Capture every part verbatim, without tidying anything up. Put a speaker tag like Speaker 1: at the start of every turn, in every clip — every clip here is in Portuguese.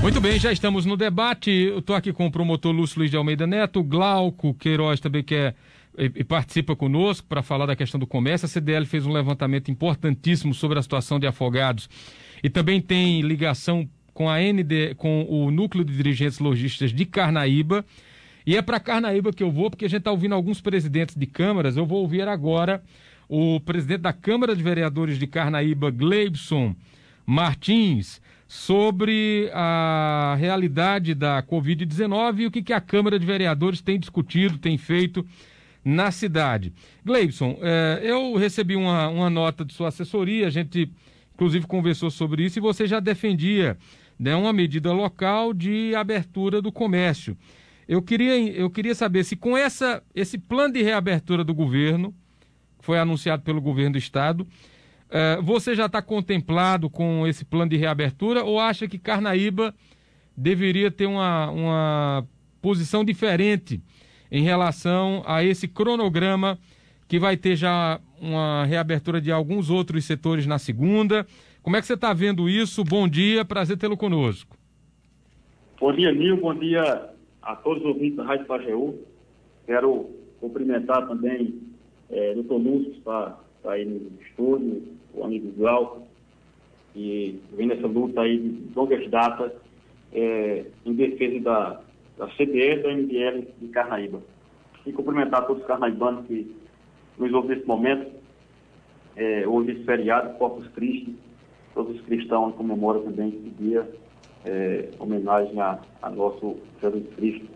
Speaker 1: Muito bem, já estamos no debate. Eu estou aqui com o promotor Lúcio Luiz de Almeida Neto, Glauco Queiroz também quer e, e participa conosco para falar da questão do comércio. A C D L fez um levantamento importantíssimo sobre a situação de afogados e também tem ligação com a N D, com o Núcleo de Dirigentes Lojistas de Carnaíba. E é para Carnaíba que eu vou, porque a gente está ouvindo alguns presidentes de câmaras. Eu vou ouvir agora o presidente da Câmara de Vereadores de Carnaíba, Gleibson Martins, sobre a realidade da covid dezenove e o que, que a Câmara de Vereadores tem discutido, tem feito na cidade. Gleibson, eh, eu recebi uma, uma nota de sua assessoria, a gente inclusive conversou sobre isso, e você já defendia, né, uma medida local de abertura do comércio. Eu queria, eu queria saber se com essa, esse plano de reabertura do governo, que foi anunciado pelo governo do estado, Uh, você já está contemplado com esse plano de reabertura ou acha que Carnaíba deveria ter uma, uma posição diferente em relação a esse cronograma que vai ter já uma reabertura de alguns outros setores na segunda? Como é que você está vendo isso? Bom dia, prazer tê-lo conosco.
Speaker 2: Bom dia, Nil, bom dia a todos os ouvintes da Rádio Pajeú. Quero cumprimentar também é, o doutor Lúcio, que está tá aí no estúdio, o amigo Glauco, e vem nessa luta aí de longas datas é, em defesa da, da C D E e da M D L de Carnaíba. E cumprimentar todos os carnaibanos que nos ouvem nesse momento. É, hoje esse feriado, Corpus Christi, todos os cristãos comemoram também esse dia, é, homenagem a, a nosso Jesus Cristo.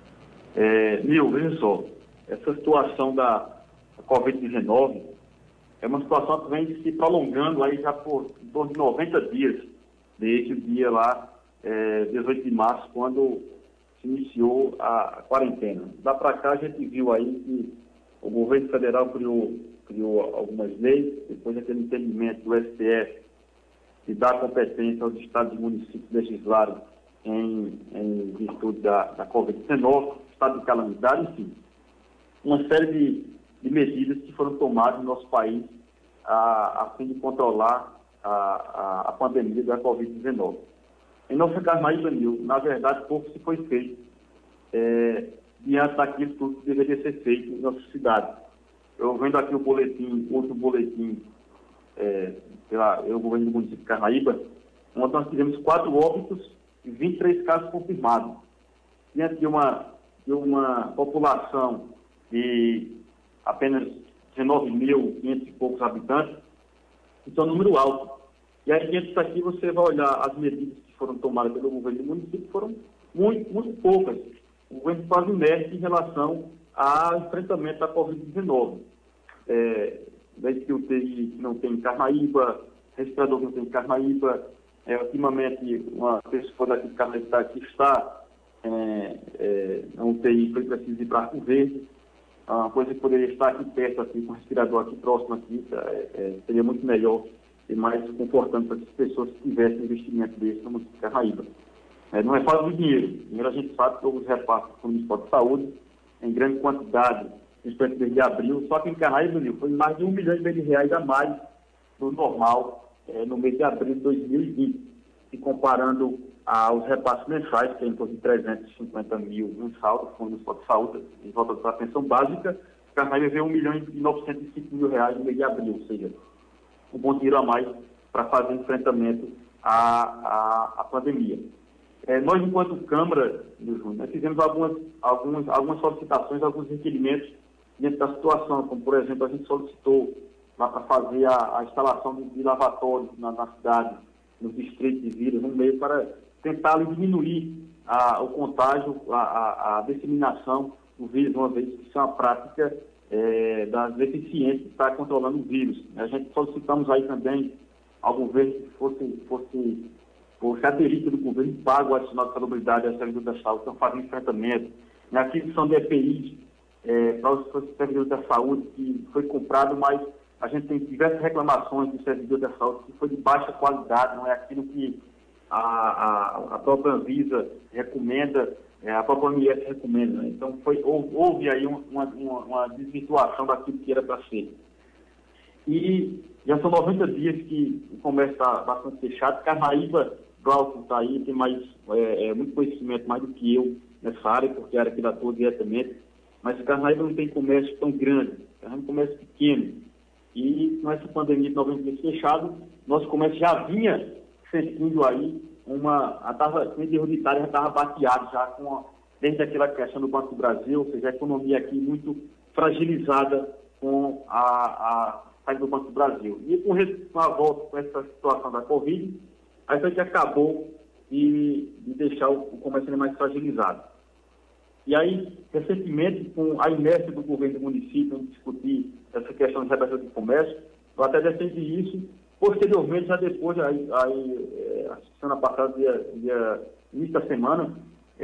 Speaker 2: É, Nil, veja só, essa situação da, da covid dezenove é uma situação que vem se prolongando aí já por em torno de noventa dias, desde o dia lá, é, dezoito de março, quando se iniciou a, a quarentena. Da para cá a gente viu aí que o governo federal criou, criou algumas leis, depois daquele entendimento do S T F de dar competência aos estados e municípios legislarem em, em virtude da, da covid dezenove, estado de calamidade, enfim, uma série de de medidas que foram tomadas no nosso país a, a fim de controlar a, a, a pandemia da covid dezenove. Em nossa Carnaíba, na verdade, pouco se foi feito é, diante daquilo tudo que deveria ser feito em nossa cidade. Eu vendo aqui o boletim, outro boletim, é, pela, eu governo do município de Carnaíba, onde nós tivemos quatro óbitos e vinte e três casos confirmados. Diante de uma, de uma população de apenas dezenove mil, quinhentos e poucos habitantes, isso é um número alto. E aí, dentro disso aqui, você vai olhar as medidas que foram tomadas pelo governo do município, foram muito, muito poucas. O governo faz inerte em relação ao enfrentamento da covid dezenove. É, desde que o T I que não tem em Carnaíba, respirador que não tem em Carnaíba, é, ultimamente, uma pessoa daqui de Carnaíba que está é, é, na U T I foi preciso ir para Arco Verde. Uma coisa que poderia estar aqui perto, aqui, com o respirador aqui próximo, aqui, é, é, seria muito melhor e mais confortante para que as pessoas que tivessem investimento desse no município de Carnaíba. É, não é falta de dinheiro. Dinheiro a gente sabe que houve repasses para o Ministério de Saúde, em grande quantidade, principalmente desde abril, só que em Carnaíba, foi mais de um milhão e meio de reais a mais do normal é, no mês de abril de dois mil e vinte. E comparando aos repasses mensais, que é em torno de trezentos e cinquenta mil mensal do Fundo Municipal de Saúde, em volta da pensão básica, Carnaíba veio um milhão e novecentos e cinco mil reais no mês de abril, ou seja, um bom dinheiro a mais para fazer enfrentamento à, à, à pandemia. É, nós, enquanto Câmara, nós fizemos algumas, algumas, algumas solicitações, alguns requerimentos dentro da situação, como, por exemplo, a gente solicitou para fazer a, a instalação de, de lavatórios na, na cidade, nos distritos de vírus, no meio, para tentar diminuir a, o contágio, a, a, a disseminação do vírus, uma vez que isso é uma prática é, das deficientes que está controlando o vírus. A gente solicitamos aí também ao governo que fosse, fosse, fosse aderito do governo pago o adicional de salubridade a servidores da saúde, estão fazendo enfrentamento. Na aquisição de E P Is é, para os servidores da saúde, que foi comprado, mas a gente tem diversas reclamações de servidores da saúde que foi de baixa qualidade, não é aquilo que a, a, a própria Anvisa recomenda, é, a própria O M S recomenda. Né? Então, foi, houve aí uma, uma, uma desvirtuação daquilo que era para ser. E já são noventa dias que o comércio está bastante fechado. Carnaíba Glauco está aí, tem mais, é, é, muito conhecimento mais do que eu nessa área, porque a área que ele atua diretamente, mas Carnaíba não tem comércio tão grande, é um comércio pequeno. E com essa pandemia de novembro fechado, nosso comércio já vinha sentindo aí uma... A taxa interunitária já estava bateada, já com a, desde aquela questão do Banco do Brasil, ou seja, a economia aqui muito fragilizada com a, a saída do Banco do Brasil. E com, com a volta com essa situação da Covid, a gente acabou de, de deixar o, o comércio mais fragilizado. E aí, recentemente, com a inércia do governo do município em discutir essa questão de reabertura do comércio, eu até defendi isso. Posteriormente, já depois, aí, aí, é, a semana passada, dia, dia, início da semana,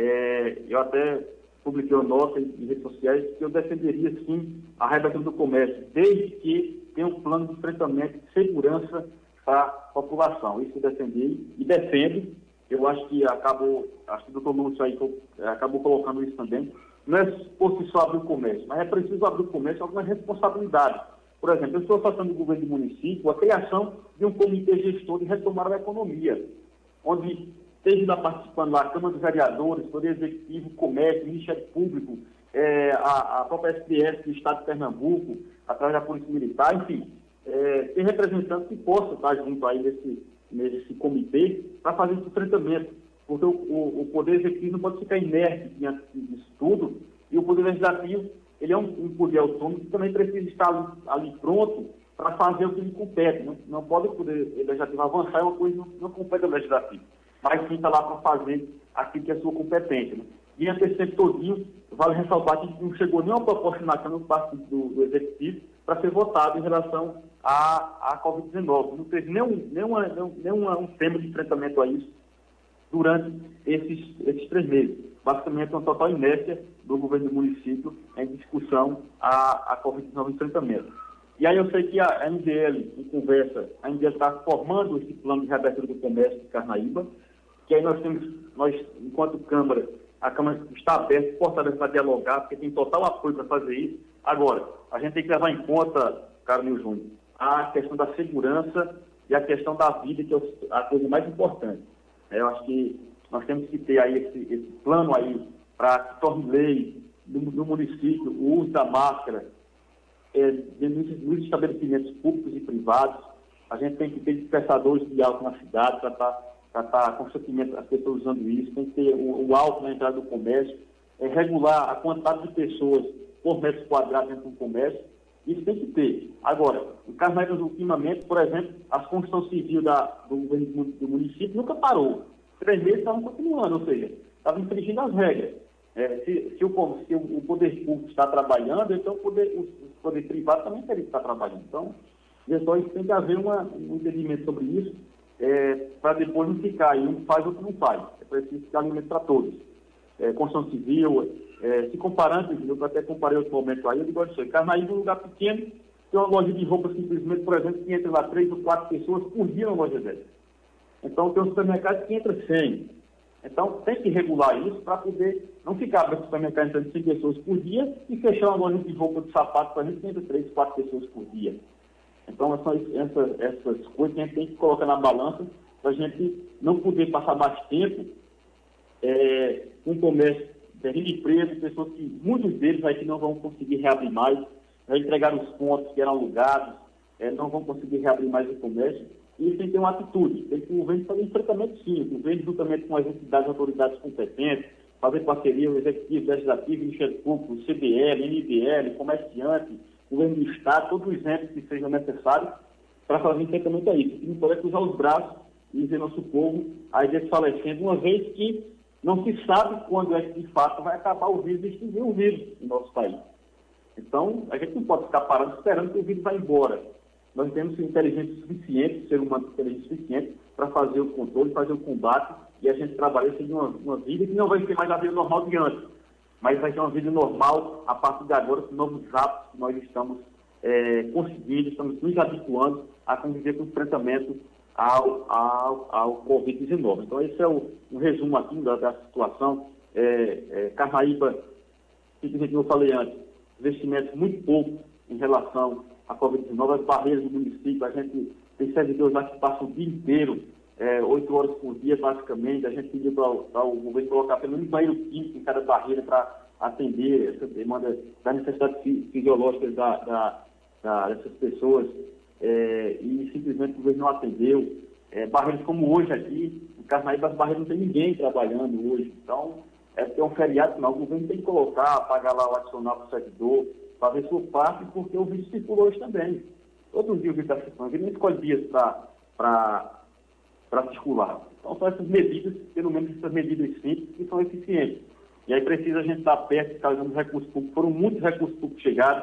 Speaker 2: é, eu até publiquei uma nota em, em redes sociais que eu defenderia, sim, a reabertura do comércio, desde que tenha um plano de enfrentamento de segurança para a população. Isso eu defendi e defendo. Eu acho que acabou, acho que o doutor Lúcio aí acabou colocando isso também. Não é por si só abrir o comércio, mas é preciso abrir o comércio com algumas responsabilidades. Por exemplo, eu estou fazendo do governo do município a criação de um comitê gestor de retomada da economia, onde esteja lá participando lá a Câmara dos Vereadores, Poder Executivo, Comércio, Ministério Público, é, a, a própria S D S do Estado de Pernambuco, através da Polícia Militar, enfim, é, tem representantes que possam estar junto aí nesse, nesse comitê para fazer esse enfrentamento, porque o, o, o Poder Executivo não pode ficar inerte diante disso tudo, e o Poder Legislativo, ele é um, um poder autônomo que também precisa estar ali, ali pronto para fazer o que lhe compete. Não, não pode o Poder Legislativo avançar, é uma coisa que não, não compete ao Legislativo, mas sim está lá para fazer aquilo que é a sua competência. Né? E ante esse tempo todinho, vale ressaltar que não chegou nenhuma proposta na Câmara por parte do, do Executivo para ser votado em relação à, à covid dezenove. Não teve nenhum, nenhuma, nenhum, nenhuma, um tema de enfrentamento a isso durante esses, esses três meses. Basicamente, uma total inércia do governo do município em discussão à, à covid dezenove enfrentamento. E aí eu sei que a M D L, em conversa, a M D L está formando esse plano de reabertura do comércio de Carnaíba, que aí nós temos, nós, enquanto Câmara, a Câmara está aberta, fortalecida para dialogar, porque tem total apoio para fazer isso. Agora, a gente tem que levar em conta, Carlos Júnior, a questão da segurança e a questão da vida, que é a coisa mais importante. Eu acho que nós temos que ter aí esse, esse plano aí para que torne lei no, no município o uso da máscara é, nos estabelecimentos públicos e privados. A gente tem que ter dispersadores de álcool na cidade para estar tá, tá constantemente as pessoas usando isso. Tem que ter o, o álcool na entrada do comércio, é, regular a quantidade de pessoas por metro quadrado dentro do comércio. Isso tem que ter. Agora, em Carnaíba, ultimamente, por exemplo, a construção civil da, do, do município nunca parou. Três meses estavam continuando, ou seja, estavam infringindo as regras. É, se, se, o, se o poder público está trabalhando, então o poder, o poder privado também teria que estar trabalhando. Então, então tem que haver uma, um entendimento sobre isso, é, para depois não ficar aí, um faz, outro não faz. É preciso ficar alimento para todos. É, construção civil, é, se comparando, eu até comparei outro momento aí, eu digo assim, Carnaíba é um lugar pequeno, tem uma loja de roupa simplesmente, por exemplo, que entra lá três ou quatro pessoas por dia na loja dessa. Então, tem um supermercado que entra cem. Então, tem que regular isso para poder não ficar abrindo supermercado entrando cem pessoas por dia e fechar uma loja de roupa de sapato para a gente que entra três, quatro pessoas por dia. Então, são essas, essas coisas que a gente tem que colocar na balança para a gente não poder passar mais tempo é, com o comércio perdendo emprego, pessoas que, muitos deles aí que não vão conseguir reabrir mais, já entregaram os pontos que eram alugados, é, não vão conseguir reabrir mais o comércio. E isso tem que ter uma atitude, tem que o governo fazer enfrentamento sim, o governo juntamente com as entidades, autoridades competentes, fazer parceria, o Executivo, o Legislativo, o Ministério Público, o C B L, N B L, comerciante, governo do Estado, todos os entes que sejam necessários para fazer enfrentamento a isso. E não pode cruzar os braços e ver nosso povo aí desfalecendo, uma vez que não se sabe quando é que de fato vai acabar o vírus e extinguir o vírus no nosso país. Então, a gente não pode ficar parando esperando que o vírus vá embora. Nós temos inteligência suficiente, ser humano inteligente suficiente, para fazer o controle, fazer o combate, e a gente trabalhar em uma, uma vida que não vai ser mais a vida normal de antes, mas vai ser uma vida normal a partir de agora, com novos hábitos que nós estamos é, conseguindo, estamos nos habituando a conviver com o enfrentamento ao, ao, ao covid dezenove. Então, esse é o, um resumo aqui da, da situação. É, é, Carnaíba, simplesmente como eu falei antes, investimentos muito pouco em relação a covid dezenove, as barreiras do município, a gente tem servidores lá que passam o dia inteiro é, oito horas por dia, basicamente. A gente pediu para o governo colocar pelo menos banheiro químico em cada barreira para atender essa demanda das necessidades fisiológicas da, da, da, dessas pessoas, é, e simplesmente o governo não atendeu. É, barreiras como hoje aqui, em Carnaíba, as barreiras não tem ninguém trabalhando hoje. Então, é porque é um feriado, não. O governo tem que colocar, pagar lá o adicional para o servidor, fazer sua parte, porque o vírus circula hoje também. Todos os dias o vírus está circulando, ele não escolhe dias para circular. Então, são essas medidas, pelo menos essas medidas simples, que são eficientes. E aí precisa a gente estar perto, estar usando recursos públicos. Foram muitos recursos públicos que chegaram.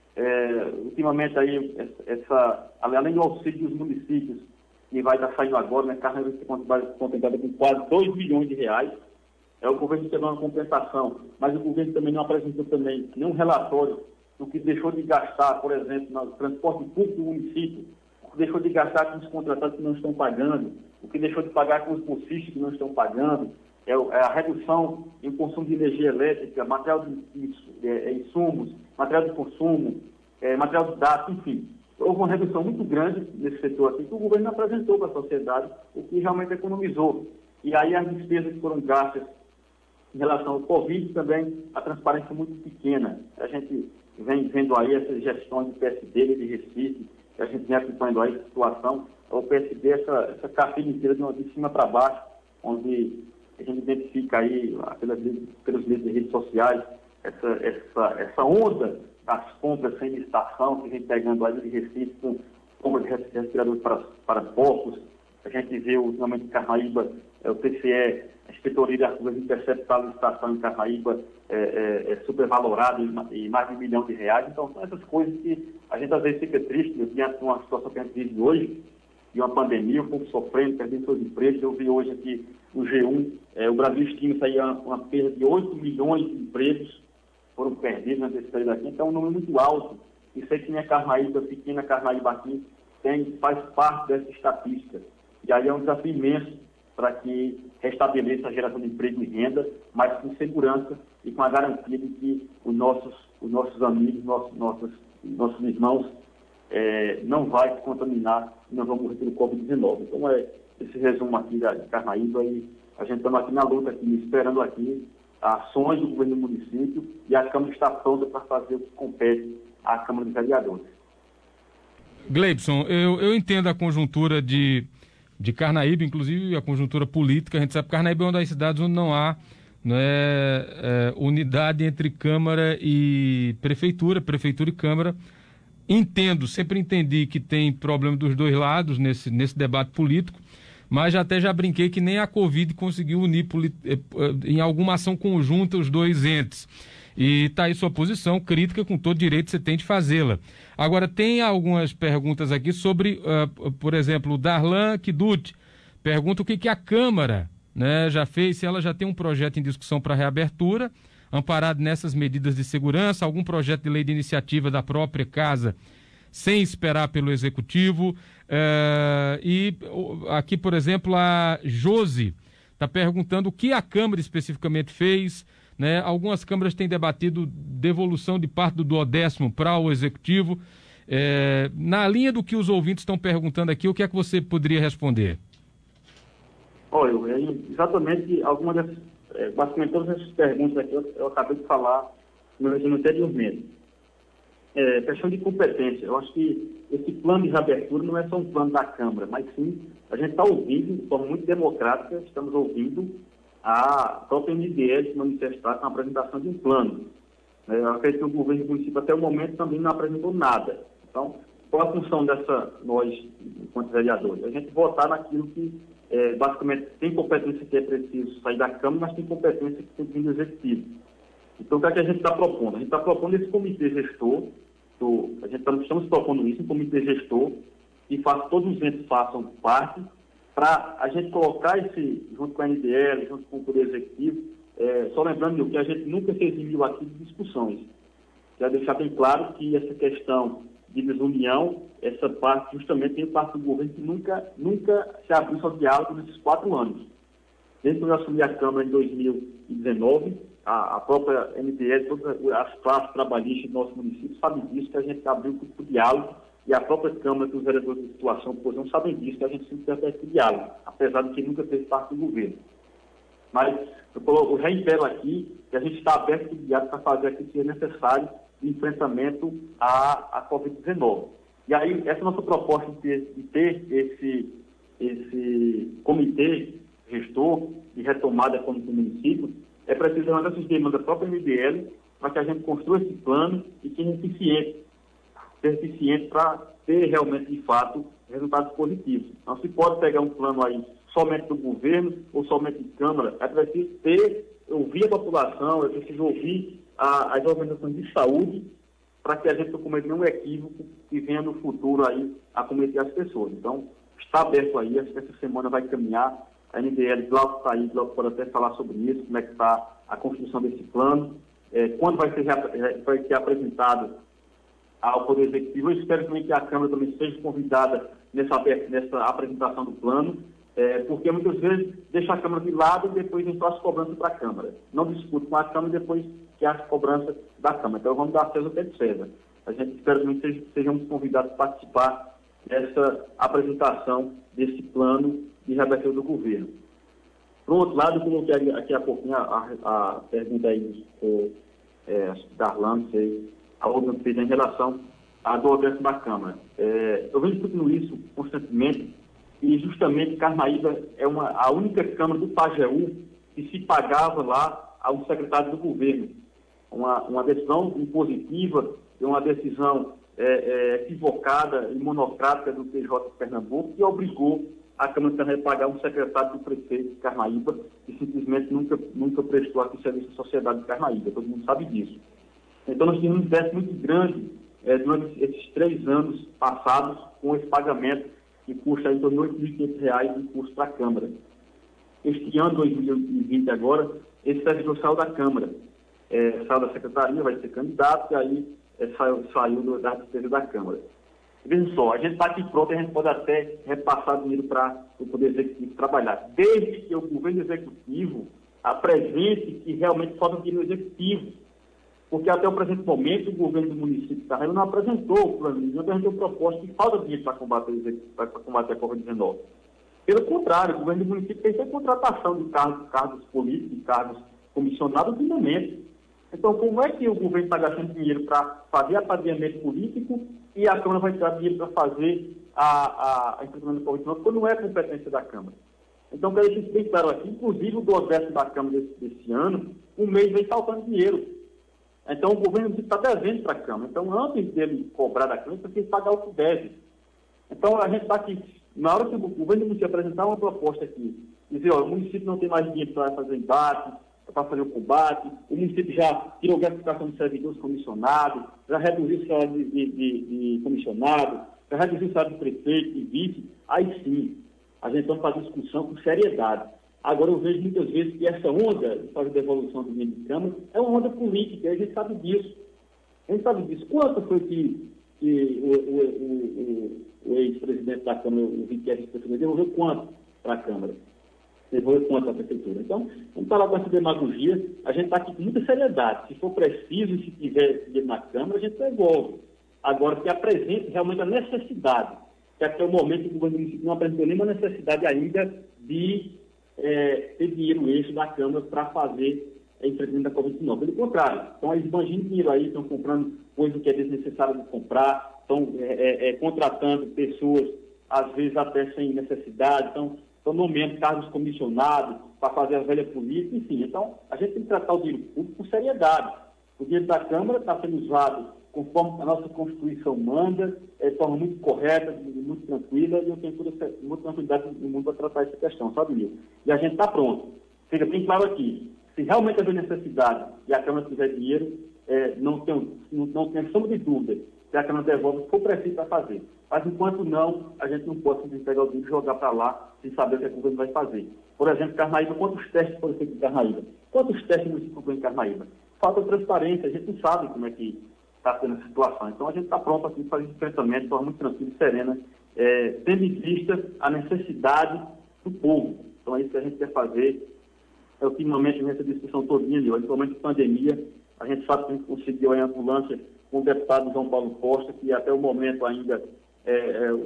Speaker 2: É, ultimamente, aí, essa, além do auxílio dos municípios, que vai estar saindo agora, né, Carnaíba vai ser contemplada com quase dois milhões de reais. É, o governo teve uma compensação, mas o governo também não apresentou também nenhum relatório do que deixou de gastar, por exemplo, no transporte público do município, o que deixou de gastar com os contratados que não estão pagando, o que deixou de pagar com os bolsistas que não estão pagando, é a redução em consumo de energia elétrica, material de é, insumos, material de consumo, é, material de dados, enfim. Houve uma redução muito grande nesse setor aqui que o governo apresentou para a sociedade, o que realmente economizou. E aí as despesas que foram gastas em relação ao Covid também, a transparência é muito pequena. A gente vem vendo aí essas gestões do P S D de Recife, a gente vem acompanhando aí a situação, o P S D, essa, essa cartilha inteira de, de cima para baixo, onde a gente identifica aí, pelas, pelos meios de redes sociais, essa, essa, essa onda das compras sem licitação, que a gente pegando aí de Recife com compra de respiradores para, para porcos. A gente vê ultimamente em Carnaíba, é, o T C E, a Inspetoria de Arquivos interceptar a licitação em Carnaíba é, é, é supervalorada em mais de um milhão de reais. Então, são essas coisas que a gente às vezes fica triste diante de uma situação que a gente vive hoje, de uma pandemia, o povo sofrendo, perdendo seus empregos. Eu vi hoje aqui no G um, é, o Brasil estima isso aí uma, uma perda de oito milhões de empregos foram perdidos nesse período aqui. Então, é um número muito alto. Isso aí que minha Carnaíba, pequena Carnaíba aqui, tem, faz parte dessa estatística. E aí é um desafio imenso para que restabeleça a geração de emprego e renda, mas com segurança e com a garantia de que os nossos, os nossos amigos, nossos, nossos, nossos irmãos é, não vai se contaminar e não vão morrer pelo covid dezenove. Então, é esse resumo aqui da Carnaíba, e a gente está aqui na luta, aqui, esperando aqui ações do governo do município, e a Câmara está pronta para fazer o que compete à Câmara de Vereadores.
Speaker 1: Gleibson, eu, eu entendo a conjuntura de, de Carnaíba, inclusive a conjuntura política. A gente sabe que Carnaíba é uma das cidades onde não há né, é, unidade entre Câmara e Prefeitura, Prefeitura e Câmara. Entendo, sempre entendi que tem problema dos dois lados nesse, nesse debate político, mas já até já brinquei que nem a Covid conseguiu unir em alguma ação conjunta os dois entes. E está aí sua posição, crítica, com todo direito você tem de fazê-la. Agora, tem algumas perguntas aqui sobre, uh, por exemplo, o Darlan Kiduti pergunta o que, que a Câmara né, já fez, se ela já tem um projeto em discussão para reabertura, amparado nessas medidas de segurança, algum projeto de lei de iniciativa da própria casa, sem esperar pelo Executivo. Uh, e aqui, por exemplo, a Josi está perguntando o que a Câmara especificamente fez. Né? Algumas câmaras têm debatido devolução de parte do duodécimo para o Executivo. É, na linha do que os ouvintes estão perguntando aqui, o que é que você poderia responder?
Speaker 2: Olha, eu, exatamente algumas dessas, é, basicamente todas essas perguntas aqui eu, eu acabei de falar no resumo anteriormente. É, questão de competência, eu acho que esse plano de reabertura não é só um plano da Câmara, mas sim, a gente está ouvindo, de forma muito democrática, estamos ouvindo a própria M D S se manifestar com a apresentação de um plano. Eu acredito que o governo do município até o momento também não apresentou nada. Então, qual a função dessa, nós, enquanto vereadores? A gente votar naquilo que, é, basicamente, tem competência que é preciso sair da Câmara, mas tem competência que tem que vir do Executivo. Então, o que é que a gente está propondo? A gente está propondo esse comitê gestor, do, a gente tá, estamos propondo isso, um comitê gestor, que faça, todos os entes façam parte, para a gente colocar esse, junto com a N D L, junto com o Poder Executivo, é, só lembrando que a gente nunca se eximiu aqui de discussões. Quero deixar bem claro que essa questão de desunião, essa parte justamente tem parte do governo que nunca, nunca se abriu ao diálogo nesses quatro anos. Desde que eu assumi a Câmara em dois mil e dezenove, a, a própria N D L, todas as classes trabalhistas do nosso município sabem disso, que a gente abriu o diálogo e a própria Câmara, que os vereadores de situação, pois não sabem disso, que a gente sempre tem esse diálogo, apesar de que nunca fez parte do governo. Mas eu, eu reitero aqui que a gente está aberto e diálogo para fazer aquilo que é necessário de enfrentamento à, à covid dezenove. E aí, essa nossa proposta de ter, de ter esse, esse comitê gestor de retomada econômica do município é precisamente essas demandas da própria M D L para que a gente construa esse plano e que seja eficiente, seja eficiente para ter realmente, de fato, resultados positivos. Não se pode pegar um plano aí somente do governo ou somente de Câmara. É preciso ter, ouvir a população, é preciso ouvir a, as organizações de saúde para que a gente não cometa nenhum equívoco e venha no futuro aí a cometer as pessoas. Então, está aberto aí, acho que essa semana vai caminhar. A M D L, Glauco está aí, Glauco pode até falar sobre isso, como é que está a construção desse plano, é, quando vai ser, vai ser apresentado ao Poder Executivo. Eu espero também que a Câmara também seja convidada nessa, nessa apresentação do plano, é, porque muitas vezes deixa a Câmara de lado e depois vem só as cobranças para a Câmara. Não discute com a Câmara e depois que as cobranças da Câmara. Então vamos dar César o que é de César. A gente espera também que sejamos convidados a participar dessa apresentação desse plano de reabertura do governo. Por outro lado, eu coloquei aqui há pouquinho a, a, a pergunta aí do é, Darlan, sei, a outra fez em relação à do Odessa da Câmara. É, eu venho discutindo isso constantemente e justamente Carnaíba é uma, a única Câmara do Pajeú que se pagava lá ao secretário do governo. Uma, uma decisão impositiva, uma decisão é, é, equivocada e monocrática do T J de Pernambuco que obrigou a Câmara também a pagar um secretário do prefeito de Carnaíba que simplesmente nunca, nunca prestou aqui serviço à sociedade de Carnaíba. Todo mundo sabe disso. Então, nós tivemos um déficit muito grande é, durante esses três anos passados com esse pagamento que custa em torno de oito mil e quinhentos reais de custo para a Câmara. Este ano, dois mil e vinte agora, esse servidor saiu da Câmara, é, saiu da Secretaria, vai ser candidato, e aí é, saiu, saiu do, da despesa da Câmara. Vejam só, a gente está aqui pronto, a gente pode até repassar dinheiro para o Poder Executivo trabalhar, desde que o governo executivo apresente que realmente falta dinheiro executivo. Porque até o presente momento o governo do município de Carnaíba não apresentou o plano, não apresentou proposta que falta dinheiro para combater, para combater a covid dezenove. Pelo contrário, o governo do município fez a contratação de cargos, cargos políticos, de cargos comissionados no momento. Então, como é que o governo está gastando dinheiro para fazer apadrinhamento político e a Câmara vai tirar dinheiro para fazer a, a, a enfrentamento da covid dezenove, quando não é competência da Câmara? Então, quero deixar isso bem claro aqui, inclusive o do décimo da Câmara desse, desse ano, um mês vem faltando dinheiro. Então, o governo está devendo para a Câmara. Então, antes dele cobrar da Câmara, ele tem que pagar o que deve. Então, a gente está aqui, na hora que o governo do município apresentar uma proposta aqui, dizer, ó, o município não tem mais dinheiro para fazer embate, para fazer o combate, o município já tirou a gratificação de servidores comissionados, já reduziu o salário de, de, de, de comissionado, já reduziu o salário do prefeito e vice, aí sim, a gente vai fazer discussão com seriedade. Agora, eu vejo muitas vezes que essa onda de fazer devolução do dinheiro de Câmara é uma onda política, a gente sabe disso. A gente sabe disso. Quanto foi que, que o, o, o, o, o ex-presidente da Câmara, o Viqueiros, devolveu quanto para a Câmara? Devolveu quanto para a Prefeitura? Então, vamos falar com essa demagogia, a gente está aqui com muita seriedade. Se for preciso, se tiver dinheiro na Câmara, a gente devolve. Agora, que apresente realmente a necessidade, que até o momento o governo do município não apresentou nenhuma necessidade ainda de É, ter dinheiro extra da Câmara para fazer a enfrentamento da covid dezenove. Pelo contrário, estão esbanjando dinheiro aí, estão comprando coisa que é desnecessário de comprar, estão é, é, é, contratando pessoas, às vezes até sem necessidade, estão, estão nomeando cargos comissionados para fazer a velha política, enfim. Então, a gente tem que tratar o dinheiro público com seriedade. O dinheiro da Câmara está sendo usado conforme a nossa Constituição manda, é, de forma muito correta, muito tranquila, e eu tenho toda essa, muita tranquilidade no mundo para tratar essa questão, sabe, Nil? E a gente está pronto. Fica bem claro aqui, se realmente haver necessidade e a Câmara tiver dinheiro, é, não tem, não, não tem sombra de dúvida que a Câmara devolve, se for preciso para fazer. Mas enquanto não, a gente não pode simplesmente pegar o dinheiro e jogar para lá sem saber o que a governo vai fazer. Por exemplo, Carnaíba, quantos testes foram feitos em Carnaíba? Quantos testes no município em Carnaíba? Falta transparência, a gente não sabe como é que está sendo essa situação. Então, a gente está pronto aqui para fazer enfrentamento de forma muito tranquila e serena, é, tendo em vista a necessidade do povo. Então, é isso que a gente quer fazer. É ultimamente, nessa discussão todinha, ali, ultimamente pandemia, a gente sabe que a gente conseguiu a ambulância com o deputado João Paulo Costa, que até o momento ainda é, é, o,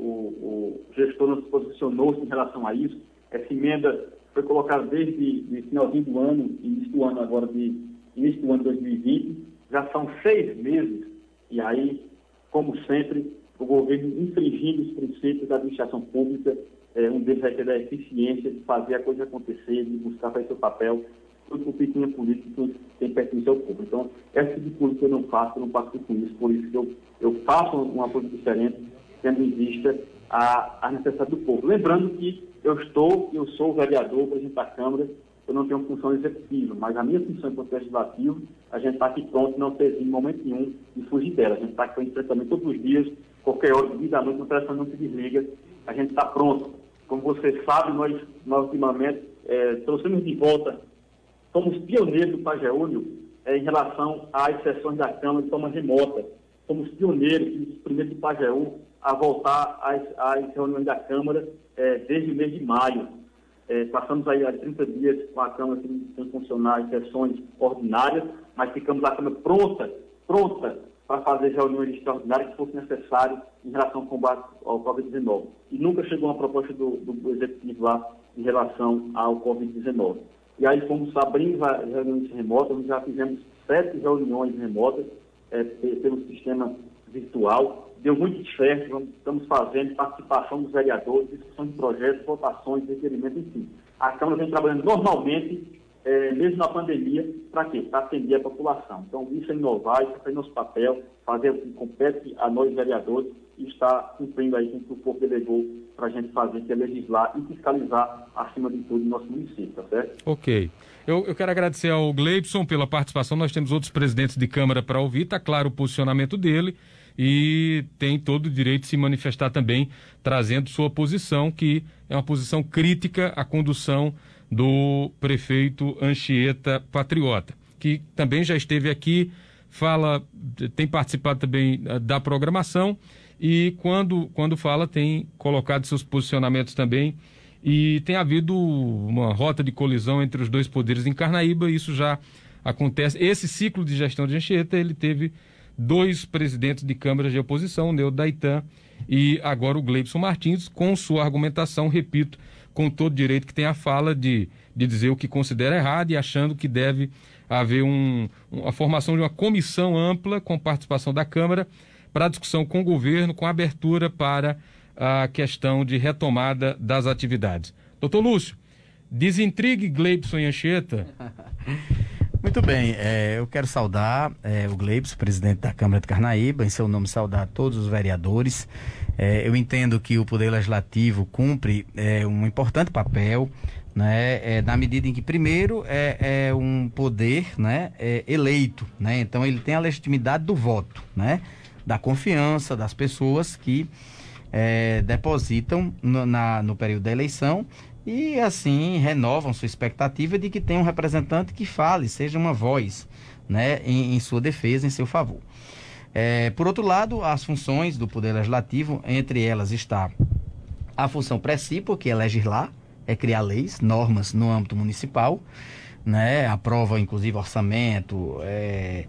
Speaker 2: o, o gestor não se posicionou em relação a isso. Essa emenda foi colocada desde o finalzinho do ano, início do ano agora, de início do ano de dois mil e vinte, já são seis meses, e aí, como sempre, o governo infringindo os princípios da administração pública, é, um deles vai ter a eficiência de fazer a coisa acontecer, de buscar fazer seu papel, tudo por pequena política que tem pertencer ao público. Então, essa tipo de política eu não faço, eu não passo com isso, por isso que eu, eu faço uma coisa diferente, tendo em vista a, a necessidade do povo. Lembrando que eu estou, eu sou vereador, presidente da Câmara, eu não tenho função executiva, mas a minha função enquanto legislativo, a gente está aqui pronto, não ter em momento nenhum de fugir dela. A gente está aqui em enfrentamento todos os dias, qualquer hora, dia da noite, o telefone não se desliga, a gente está pronto. Como você sabe, nós, nós ultimamente, é, trouxemos de volta, somos pioneiros do Pajeú, é, em relação às sessões da Câmara de forma remota. Somos pioneiros, os primeiros do Pajeú, a voltar às, às reuniões da Câmara é, desde o mês de maio. É, passamos aí há trinta dias com a Câmara sem funcionar em sessões ordinárias, mas ficamos a Câmara pronta, pronta para fazer reuniões extraordinárias que fosse necessário em relação ao combate ao covid dezenove. E nunca chegou uma proposta do, do Executivo lá em relação ao covid dezenove. E aí fomos abrindo as reuniões remotas, nós já fizemos sete reuniões remotas é, pelo sistema virtual. Deu muito certo, estamos fazendo participação dos vereadores, discussão de projetos, votações, requerimentos, enfim. A Câmara vem trabalhando normalmente, é, mesmo na pandemia, para quê? Para atender a população. Então, isso é inovar, isso é nosso papel, fazer o que compete a nós, vereadores, e está cumprindo aí com o que o povo delegou para a gente fazer, que é legislar e fiscalizar, acima de tudo, o nosso município, tá certo?
Speaker 1: Ok. Eu, eu quero agradecer ao Gleibson pela participação. Nós temos outros presidentes de Câmara para ouvir, está claro o posicionamento dele e tem todo o direito de se manifestar também, trazendo sua posição, que é uma posição crítica à condução do prefeito Anchieta Patriota, que também já esteve aqui, fala, tem participado também da programação e quando, quando fala tem colocado seus posicionamentos também e tem havido uma rota de colisão entre os dois poderes em Carnaíba, isso já acontece. Esse ciclo de gestão de Anchieta, ele teve dois presidentes de câmaras de oposição, o Neudo Daitan e agora o Gleibson Martins, com sua argumentação, repito, com todo direito que tem a fala de, de dizer o que considera errado e achando que deve haver um, a formação de uma comissão ampla com participação da Câmara para discussão com o governo, com abertura para a questão de retomada das atividades. Doutor Lúcio, desintrigue Gleibson e Anchieta.
Speaker 3: Muito bem, é, eu quero saudar é, o Gleibson, presidente da Câmara de Carnaíba, em seu nome saudar todos os vereadores. É, eu entendo que o Poder Legislativo cumpre é, um importante papel, né, é, na medida em que, primeiro, é, é um poder, né, é, eleito, né, então ele tem a legitimidade do voto, né, da confiança das pessoas que é, depositam no, na, no período da eleição e assim renovam sua expectativa de que tenha um representante que fale, seja uma voz, né, em, em sua defesa, em seu favor. É, por outro lado, as funções do Poder Legislativo, entre elas está a função principal, que é legislar, é criar leis, normas no âmbito municipal, né, aprova inclusive orçamento é,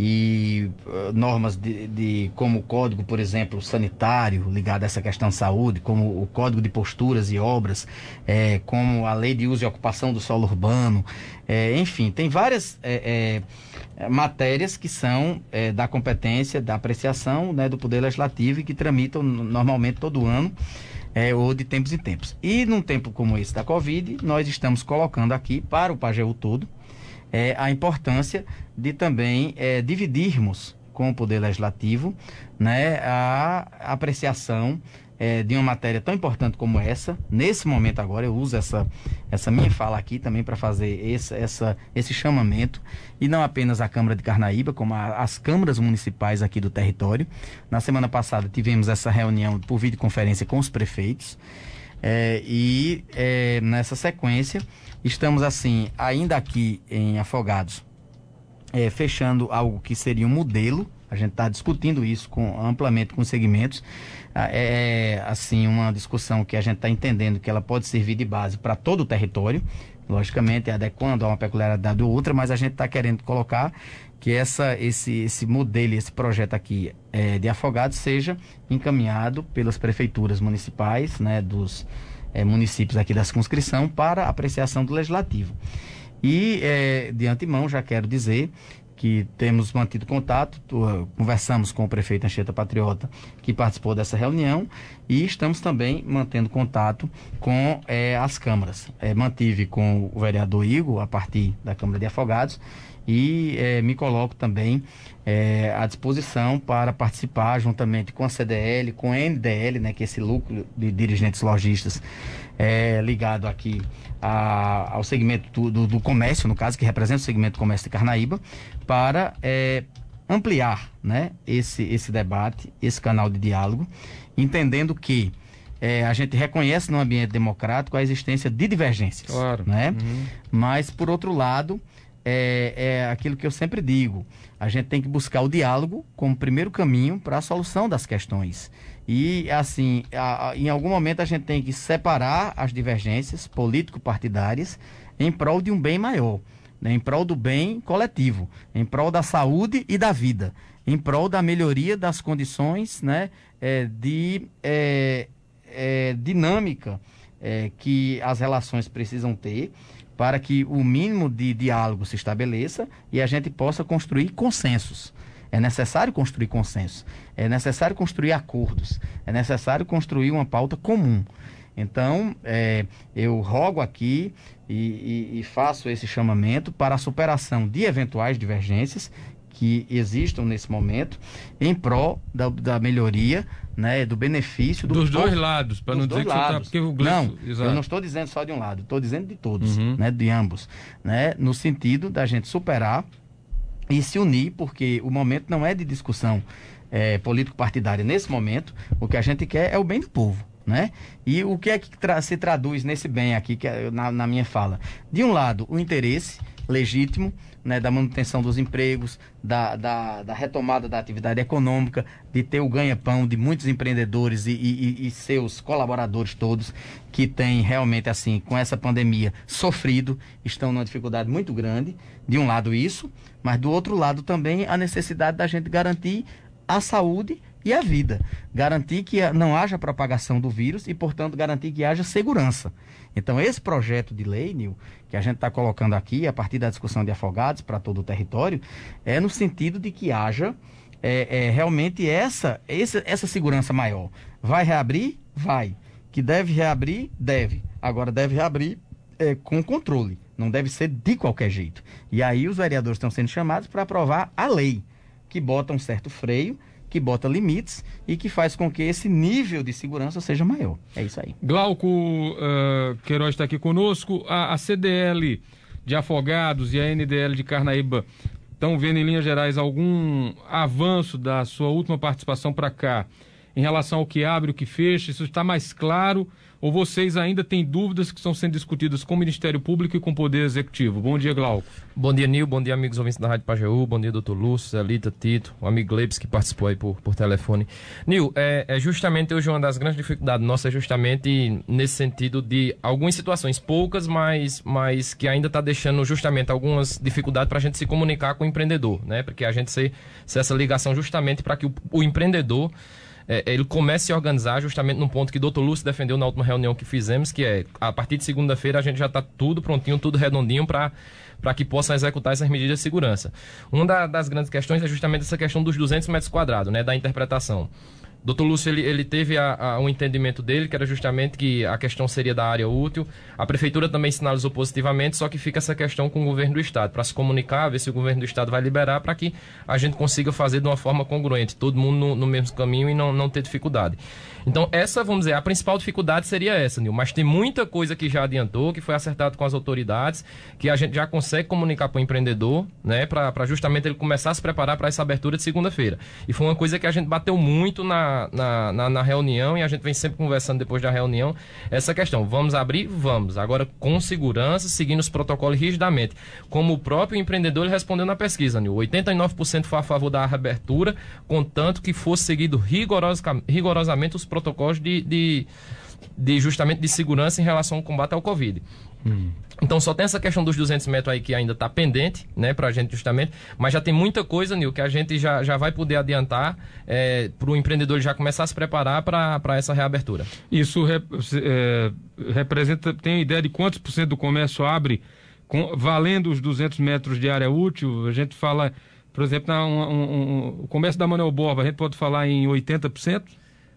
Speaker 3: e uh, normas de, de como o código, por exemplo, sanitário ligado a essa questão de saúde, como o código de posturas e obras, é, como a lei de uso e ocupação do solo urbano, é, enfim, tem várias é, é, matérias que são é, da competência, da apreciação, né, do Poder Legislativo e que tramitam normalmente todo ano. É, ou de tempos em tempos. E num tempo como esse da Covid, nós estamos colocando aqui para o Pajeú todo é, a importância de também é, dividirmos com o Poder Legislativo, né, a apreciação é, de uma matéria tão importante como essa. Nesse momento agora eu uso essa, essa minha fala aqui também para fazer esse, essa, esse chamamento, e não apenas a Câmara de Carnaíba, como a, as câmaras municipais aqui do território. Na semana passada tivemos essa reunião por videoconferência com os prefeitos, é, e é, nessa sequência estamos assim, ainda aqui em Afogados, é, fechando algo que seria um modelo. A gente está discutindo isso com, amplamente com os segmentos. É, assim, uma discussão que a gente está entendendo que ela pode servir de base para todo o território, logicamente adequando a uma peculiaridade ou outra, mas a gente está querendo colocar que essa, esse, esse modelo, esse projeto aqui é, de Afogados seja encaminhado pelas prefeituras municipais, né, dos é, municípios aqui da circunscrição para apreciação do Legislativo. E é, de antemão já quero dizer que temos mantido contato, tu, conversamos com o prefeito Anchieta Patriota, que participou dessa reunião, e estamos também mantendo contato com é, as câmaras. É, mantive com o vereador Igor, a partir da Câmara de Afogados, e é, me coloco também é, à disposição para participar juntamente com a C D L, com a N D L, né, que é esse núcleo de dirigentes lojistas é, ligado aqui a, ao segmento do, do, do comércio, no caso, que representa o segmento do comércio de Carnaíba, para é, ampliar, né, esse, esse debate, esse canal de diálogo, entendendo que é, a gente reconhece no ambiente democrático a existência de divergências, claro, né? Uhum. Mas, por outro lado, É, é aquilo que eu sempre digo, a gente tem que buscar o diálogo como primeiro caminho para a solução das questões. E, assim, a, a, em algum momento a gente tem que separar as divergências político-partidárias em prol de um bem maior, né? Em prol do bem coletivo, em prol da saúde e da vida, em prol da melhoria das condições, né, é, de é, é, dinâmica é, que as relações precisam ter, para que o mínimo de diálogo se estabeleça e a gente possa construir consensos. É necessário construir consensos, é necessário construir acordos, é necessário construir uma pauta comum. Então, é, eu rogo aqui e, e, e faço esse chamamento para a superação de eventuais divergências que existam nesse momento, em prol da, da melhoria, né, do benefício do
Speaker 1: dos
Speaker 3: povo,
Speaker 1: dois lados, para não dizer que tá, porque o Gleison,
Speaker 3: não,
Speaker 1: exato.
Speaker 3: Eu não estou dizendo só de um lado, estou dizendo de todos,
Speaker 1: uhum.
Speaker 3: né, de ambos, né, no sentido da gente superar e se unir, porque o momento não é de discussão é, político-partidária. Nesse momento, o que a gente quer é o bem do povo, né? E o que é que tra- se traduz nesse bem aqui, que é, na, na minha fala? De um lado, o interesse legítimo, né, da manutenção dos empregos, da, da, da retomada da atividade econômica, de ter o ganha-pão de muitos empreendedores e, e, e seus colaboradores todos, que têm realmente, assim, com essa pandemia, sofrido, estão numa dificuldade muito grande. De um lado isso, mas do outro lado também a necessidade da gente garantir a saúde e a vida. Garantir que não haja propagação do vírus e, portanto, garantir que haja segurança. Então, esse projeto de lei, Nil, que a gente está colocando aqui, a partir da discussão de Afogados para todo o território, é no sentido de que haja é, é, realmente essa, essa, essa segurança maior. Vai reabrir? Vai. Que deve reabrir? Deve. Agora, deve reabrir é, com controle. Não deve ser de qualquer jeito. E aí, os vereadores estão sendo chamados para aprovar a lei, que bota um certo freio, que bota limites e que faz com que esse nível de segurança seja maior. É isso aí.
Speaker 1: Glauco uh, Queiroz está aqui conosco. A, a C D L de Afogados e a N D L de Carnaíba estão vendo, em linhas gerais, algum avanço da sua última participação para cá em relação ao que abre e o que fecha? Isso está mais claro? Ou vocês ainda têm dúvidas que estão sendo discutidas com o Ministério Público e com o Poder Executivo? Bom dia, Glauco.
Speaker 4: Bom dia, Nil. Bom dia, amigos ouvintes da Rádio Pajeú. Bom dia, doutor Lúcio, Zelita, Tito, o amigo Gleibs que participou aí por, por telefone. Nil, é, é justamente hoje uma das grandes dificuldades nossas, é justamente nesse sentido de algumas situações, poucas, mas, mas que ainda está deixando justamente algumas dificuldades para a gente se comunicar com o empreendedor, né? Porque a gente ser, ser essa ligação justamente para que o, o empreendedor É, ele comece a se organizar justamente num ponto que o doutor Lúcio defendeu na última reunião que fizemos, que é, a partir de segunda-feira a gente já está tudo prontinho, tudo redondinho para para que possam executar essas medidas de segurança. Uma da, das grandes questões é justamente essa questão dos duzentos metros quadrados, né, da interpretação. doutor Lúcio, ele, ele teve a, a, um entendimento dele, que era justamente que a questão seria da área útil. A Prefeitura também sinalizou positivamente, só que fica essa questão com o Governo do Estado, para se comunicar, ver se o Governo do Estado vai liberar, para que a gente consiga fazer de uma forma congruente, todo mundo no, no mesmo caminho e não, não ter dificuldade. Então, essa, vamos dizer, a principal dificuldade seria essa, Nil, mas tem muita coisa que já adiantou, que foi acertado com as autoridades, que a gente já consegue comunicar para o empreendedor, né, para justamente ele começar a se preparar para essa abertura de segunda-feira. E foi uma coisa que a gente bateu muito na Na, na, na reunião, e a gente vem sempre conversando depois da reunião, essa questão, vamos abrir? Vamos, agora com segurança, seguindo os protocolos rigidamente, como o próprio empreendedor ele respondeu na pesquisa, Nil, oitenta e nove por cento foi a favor da abertura, contanto que fosse seguido rigorosa, rigorosamente os protocolos de, de de justamente de segurança em relação ao combate ao Covid. Hum. Então só tem essa questão dos duzentos metros aí que ainda está pendente, né, pra gente justamente, mas já tem muita coisa, Nil, que a gente já, já vai poder adiantar é, para o empreendedor já começar a se preparar para essa reabertura. Isso rep, é, representa, tem ideia de quantos por cento do comércio abre com, valendo os duzentos metros de área útil? A gente fala, por exemplo, na, um, um, um, o comércio da Manuel Borba, a gente pode falar em oitenta por cento?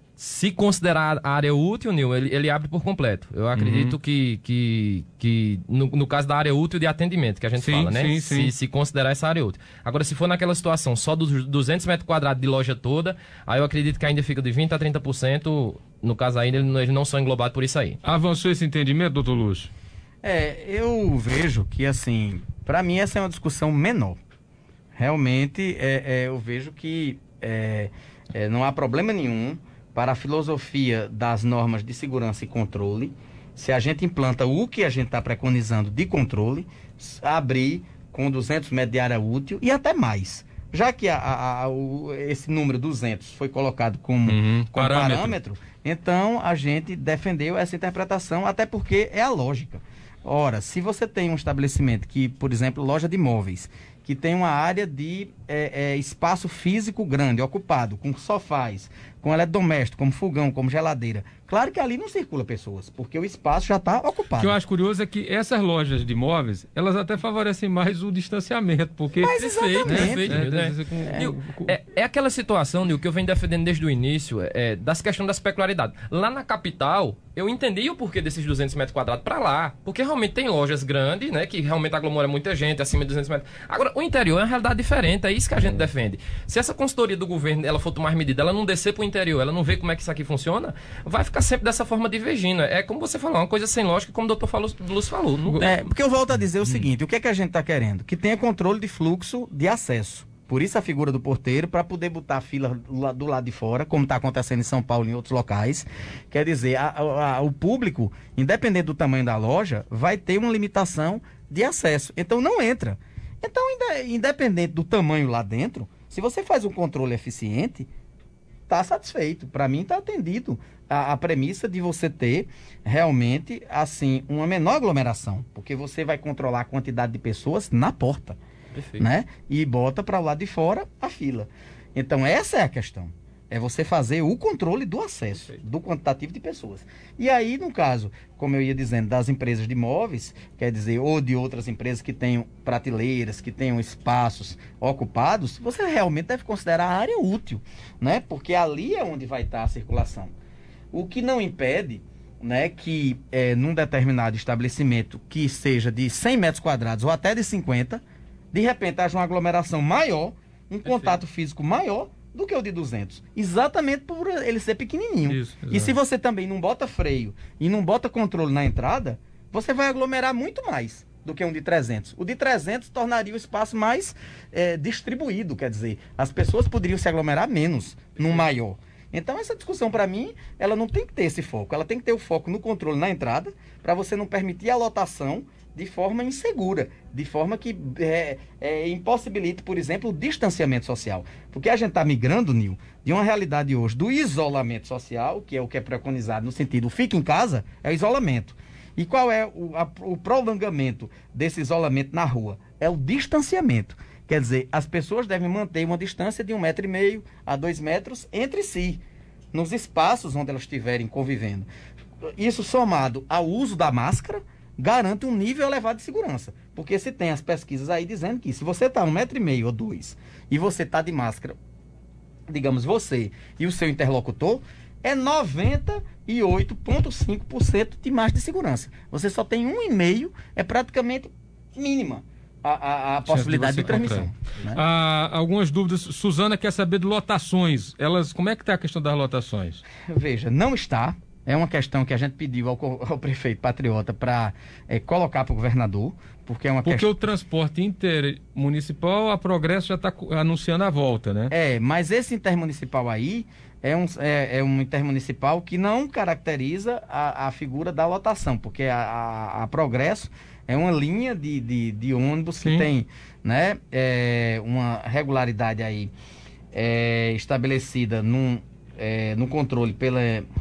Speaker 4: Se considerar a área útil, Nil, ele, ele abre por completo. Eu acredito uhum. que, que, que no, no caso da área útil de atendimento, que a gente sim, fala, né? Sim, sim. Se, se considerar essa área útil. Agora, se for naquela situação só dos duzentos metros quadrados de loja toda, aí eu acredito que ainda fica de vinte por cento a trinta por cento. No caso ainda, eles não são englobados por isso aí. Avançou esse entendimento, doutor Lúcio?
Speaker 3: É, eu vejo que, assim, para mim essa é uma discussão menor. Realmente, é, é, eu vejo que é, é, não há problema nenhum para a filosofia das normas de segurança e controle, se a gente implanta o que a gente está preconizando de controle, abrir com duzentos metros de área útil e até mais. Já que a, a, a, o, esse número duzentos foi colocado como,
Speaker 1: uhum,
Speaker 3: como
Speaker 1: parâmetro.
Speaker 3: parâmetro, então a gente defendeu essa interpretação, até porque é a lógica. Ora, se você tem um estabelecimento que, por exemplo, loja de imóveis, que tem uma área de é, é, espaço físico grande, ocupado, com sofás, com eletrodoméstico, como fogão, como geladeira. Claro que ali não circula pessoas, porque o espaço já está ocupado.
Speaker 1: O que eu acho curioso é que essas lojas de imóveis, elas até favorecem mais o distanciamento, porque...
Speaker 3: Mas exatamente.
Speaker 1: Né?
Speaker 4: Perfeito,
Speaker 1: é,
Speaker 4: né?
Speaker 1: com,
Speaker 4: Nil, é, é aquela situação, Nil, que eu venho defendendo desde o início, é, das questões das peculiaridades. Lá na capital, eu entendi o porquê desses duzentos metros quadrados para lá, porque realmente tem lojas grandes, né, que realmente aglomera muita gente, acima de duzentos metros. Agora, o interior é uma realidade diferente, é isso que a gente defende. Se essa consultoria do governo, ela for tomar medida, ela não descer para o interior, ela não vê como é que isso aqui funciona, vai ficar sempre dessa forma divergindo. É como você falou, uma coisa sem lógica, como o doutor falou, Lúcio falou. Não
Speaker 3: é, porque eu volto a dizer o seguinte, o que é que a gente está querendo? Que tenha controle de fluxo de acesso. Por isso a figura do porteiro, para poder botar a fila do lado de fora, como está acontecendo em São Paulo e em outros locais. Quer dizer, a, a, a, o público, independente do tamanho da loja, vai ter uma limitação de acesso. Então não entra. Então, independente do tamanho lá dentro, se você faz um controle eficiente, está satisfeito. Para mim está atendido a, a premissa de você ter realmente assim uma menor aglomeração, porque você vai controlar a quantidade de pessoas na porta. Perfeito. Né? E bota para o lado de fora a fila. Então essa é a questão. É você fazer o controle do acesso, perfeito, do quantitativo de pessoas. E aí, no caso, como eu ia dizendo, das empresas de imóveis, quer dizer, ou de outras empresas que tenham prateleiras, que tenham espaços ocupados, você realmente deve considerar a área útil, né? Porque ali é onde vai estar a circulação. O que não impede, né, que é, num determinado estabelecimento que seja de cem metros quadrados ou até de cinquenta, de repente haja uma aglomeração maior, um perfeito, contato físico maior do que o de duzentos. Exatamente por ele ser pequenininho. Isso, e se você também não bota freio e não bota controle na entrada, você vai aglomerar muito mais do que um de trezentos. O de trezentos tornaria o espaço mais é, distribuído, quer dizer, as pessoas poderiam se aglomerar menos num maior. Então essa discussão, para mim, ela não tem que ter esse foco. Ela tem que ter o foco no controle na entrada, para você não permitir a lotação de forma insegura, de forma que é, é, impossibilite, por exemplo, o distanciamento social. Porque a gente está migrando, Nil, de uma realidade hoje do isolamento social, que é o que é preconizado no sentido fica em casa, é o isolamento. E qual é o, a, o prolongamento desse isolamento na rua? É o distanciamento. Quer dizer, as pessoas devem manter uma distância de um metro e meio a dois metros entre si, nos espaços onde elas estiverem convivendo. Isso somado ao uso da máscara, garante um nível elevado de segurança. Porque se tem as pesquisas aí dizendo que se você está um metro e meio ou dois e você está de máscara, digamos você e o seu interlocutor, é noventa e oito vírgula cinco por cento de margem de segurança. Você só tem um e meio, é praticamente mínima a, a, a possibilidade de, de transmissão. Né?
Speaker 1: Ah, algumas dúvidas. Suzana quer saber de lotações. Elas, como é que está a questão das lotações?
Speaker 3: Veja, não está. É uma questão que a gente pediu ao, ao prefeito Patriota para é, colocar para o governador, porque é uma
Speaker 1: Porque
Speaker 3: questão...
Speaker 1: o transporte intermunicipal, a Progresso já está anunciando a volta, né?
Speaker 3: É, mas esse intermunicipal aí é um, é, é um intermunicipal que não caracteriza a, a figura da lotação, porque a, a, a Progresso é uma linha de, de, de ônibus Sim. que tem, né, é, uma regularidade aí é, estabelecida num, é, no controle pela...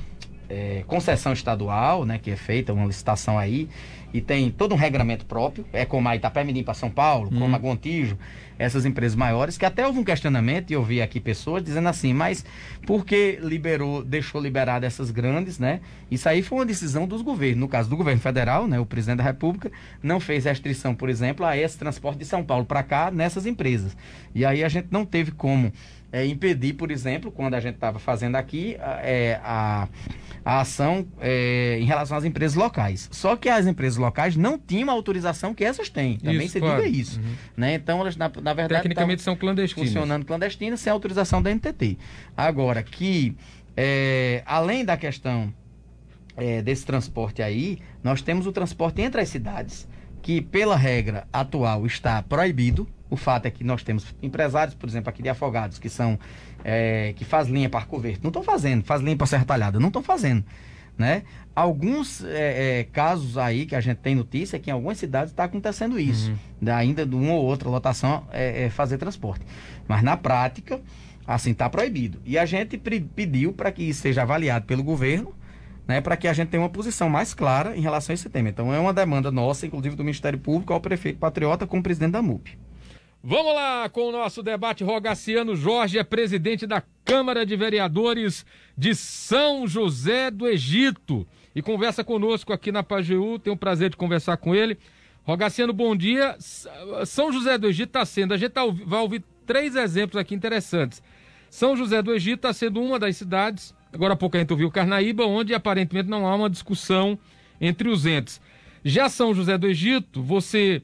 Speaker 3: é, concessão estadual, né, que é feita uma licitação aí, e tem todo um regramento próprio, é como a Itapemirim para São Paulo, hum. como a Gontijo, essas empresas maiores, que até houve um questionamento, e eu vi aqui pessoas dizendo assim, mas por que liberou, deixou liberado essas grandes, né? Isso aí foi uma decisão dos governos, no caso do governo federal, né, o presidente da República não fez restrição, por exemplo, a esse transporte de São Paulo para cá, nessas empresas. E aí a gente não teve como é, impedir, por exemplo, quando a gente estava fazendo aqui, é, a, a ação é, em relação às empresas locais. Só que as empresas locais não tinham a autorização que essas têm. Também
Speaker 1: isso,
Speaker 3: se
Speaker 1: claro.
Speaker 3: diga isso. Uhum. Né? Então, elas, na, na verdade,
Speaker 1: tecnicamente são clandestinas.
Speaker 3: Funcionando clandestinas, sem autorização da N T T. Agora, que, é, além da questão é, desse transporte aí, nós temos o transporte entre as cidades, que, pela regra atual, está proibido. O fato é que nós temos empresários, por exemplo, aqui de Afogados, que são é, que faz linha para Arco Verde, não estão fazendo, faz linha para Serra Talhada, não estão fazendo, né? Alguns é, é, casos aí que a gente tem notícia que em algumas cidades está acontecendo isso, uhum. ainda de uma ou outra lotação é, é fazer transporte, mas na prática, assim, está proibido. E a gente pediu para que isso seja avaliado pelo governo, né, para que a gente tenha uma posição mais clara em relação a esse tema. Então é uma demanda nossa, inclusive do Ministério Público, ao prefeito Patriota como presidente da M U P.
Speaker 1: Vamos lá com o nosso debate. Rogaciano Jorge é presidente da Câmara de Vereadores de São José do Egito e conversa conosco aqui na Pajeú. Tenho o prazer de conversar com ele. Rogaciano, bom dia. São José do Egito está sendo, a gente tá, vai ouvir três exemplos aqui interessantes. São José do Egito está sendo uma das cidades, agora há pouco a gente ouviu Carnaíba, onde aparentemente não há uma discussão entre os entes. Já São José do Egito, você...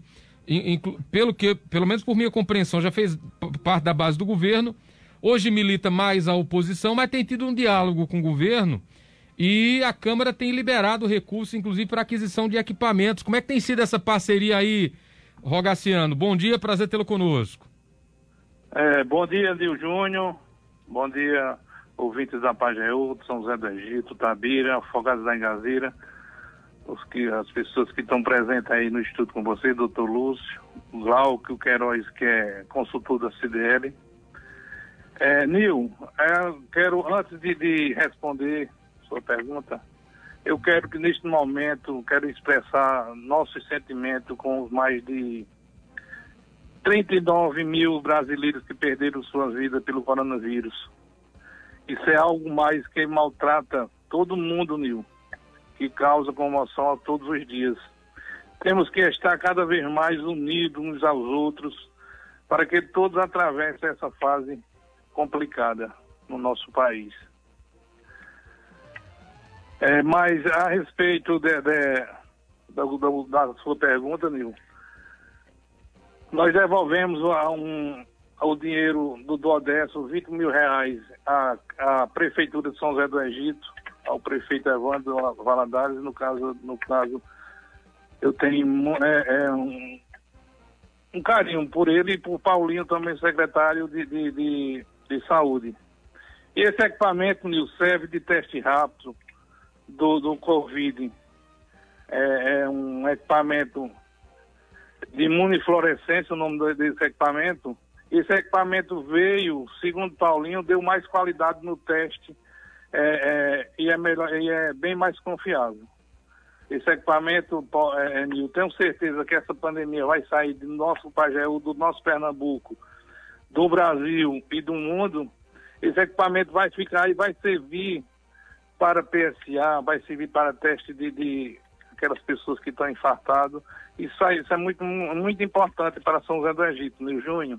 Speaker 1: Pelo, que, pelo menos por minha compreensão, já fez parte da base do governo, hoje milita mais a oposição, mas tem tido um diálogo com o governo e a Câmara tem liberado recursos, inclusive para aquisição de equipamentos. Como é que tem sido essa parceria aí, Rogaciano? Bom dia, prazer tê-lo conosco.
Speaker 5: É, bom dia, Nil Júnior, bom dia, ouvintes da Pajeú, São José do Egito, Tabira, Afogados da Engazira. Os que, as pessoas que estão presentes aí no estudo com você, doutor Lúcio, o Glauco, o Queiroz, que é consultor da C D L. É, Nil, é, quero, antes de, de responder sua pergunta, eu quero que neste momento, quero expressar nosso sentimento com os mais de trinta e nove mil brasileiros que perderam sua vida pelo coronavírus. Isso é algo mais que maltrata todo mundo, Nil, que causa comoção a todos os dias. Temos que estar cada vez mais unidos uns aos outros para que todos atravessem essa fase complicada no nosso país. É, mas a respeito de, de, da, da sua pergunta, Nil, nós devolvemos a um, o dinheiro do Dodesso, vinte mil reais, à, à Prefeitura de São José do Egito, ao prefeito Evandro Valadares. No caso, no caso eu tenho é, é, um, um carinho por ele e por Paulinho, também secretário de, de, de, de saúde. E esse equipamento, Nil, serve de teste rápido do, do Covid. É, é um equipamento de imunofluorescência, o nome desse equipamento. Esse equipamento veio, segundo Paulinho, deu mais qualidade no teste. É, é, e, é melhor, e é bem mais confiável. Esse equipamento, é, eu tenho certeza que essa pandemia vai sair do nosso Pajeú, do nosso Pernambuco, do Brasil e do mundo. Esse equipamento vai ficar e vai servir para P S A, vai servir para teste de, de aquelas pessoas que estão infartadas. Isso, aí, isso é muito, muito importante para São José do Egito, no junho.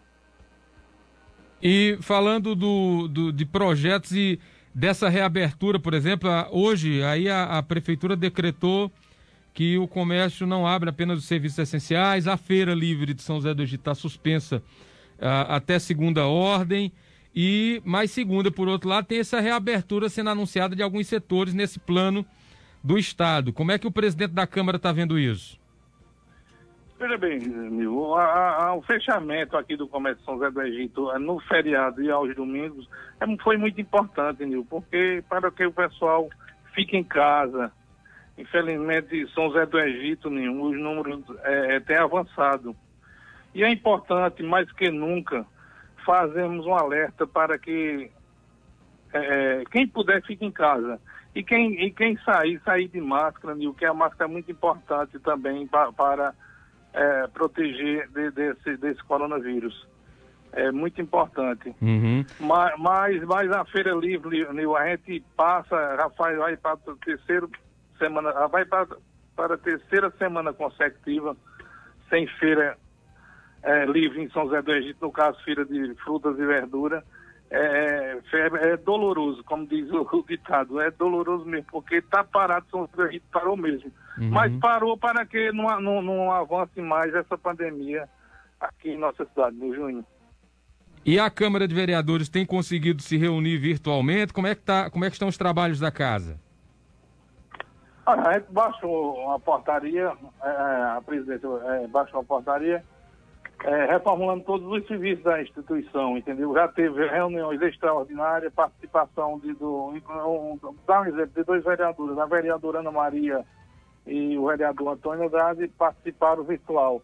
Speaker 1: E falando do, do, de projetos e dessa reabertura, por exemplo, hoje aí a, a Prefeitura decretou que o comércio não abre apenas os serviços essenciais, a Feira Livre de São José do Egito está suspensa uh, até segunda ordem, e mais segunda, por outro lado, tem essa reabertura sendo anunciada de alguns setores nesse plano do Estado. Como é que o presidente da Câmara está vendo isso?
Speaker 5: Veja bem, Nil, a, a, o fechamento aqui do comércio de São José do Egito no feriado e aos domingos é, foi muito importante, Nil, porque para que o pessoal fique em casa. Infelizmente, São José do Egito, Nil, os números é, é, têm avançado. E é importante, mais que nunca, fazermos um alerta para que é, quem puder fique em casa. E quem, e quem sair, sair de máscara, Nil, que a máscara é muito importante também pra, para é, proteger de, desse, desse coronavírus. É muito importante.
Speaker 1: Uhum.
Speaker 5: Mas, mas, mas a Feira Livre, Nil, a gente passa, já faz, vai para a terceira semana, vai para, para a terceira semana consecutiva sem feira é, livre em São José do Egito, no caso, feira de frutas e verdura. É, é, é doloroso, como diz o, o ditado, é doloroso mesmo, porque está parado, São José do Egito parou mesmo.
Speaker 1: Uhum.
Speaker 5: Mas parou para que não, não, não avance mais essa pandemia aqui em nossa cidade, no junho.
Speaker 1: E a Câmara de Vereadores tem conseguido se reunir virtualmente? Como é que, tá, como é que estão os trabalhos da casa?
Speaker 5: A gente baixou uma portaria, é, a presidência é, baixou uma portaria, é, reformulando todos os serviços da instituição, entendeu? Já teve reuniões extraordinárias, participação de, do, um, dá um exemplo, de dois vereadores, a vereadora Ana Maria e o vereador Antônio Andrade participaram virtual.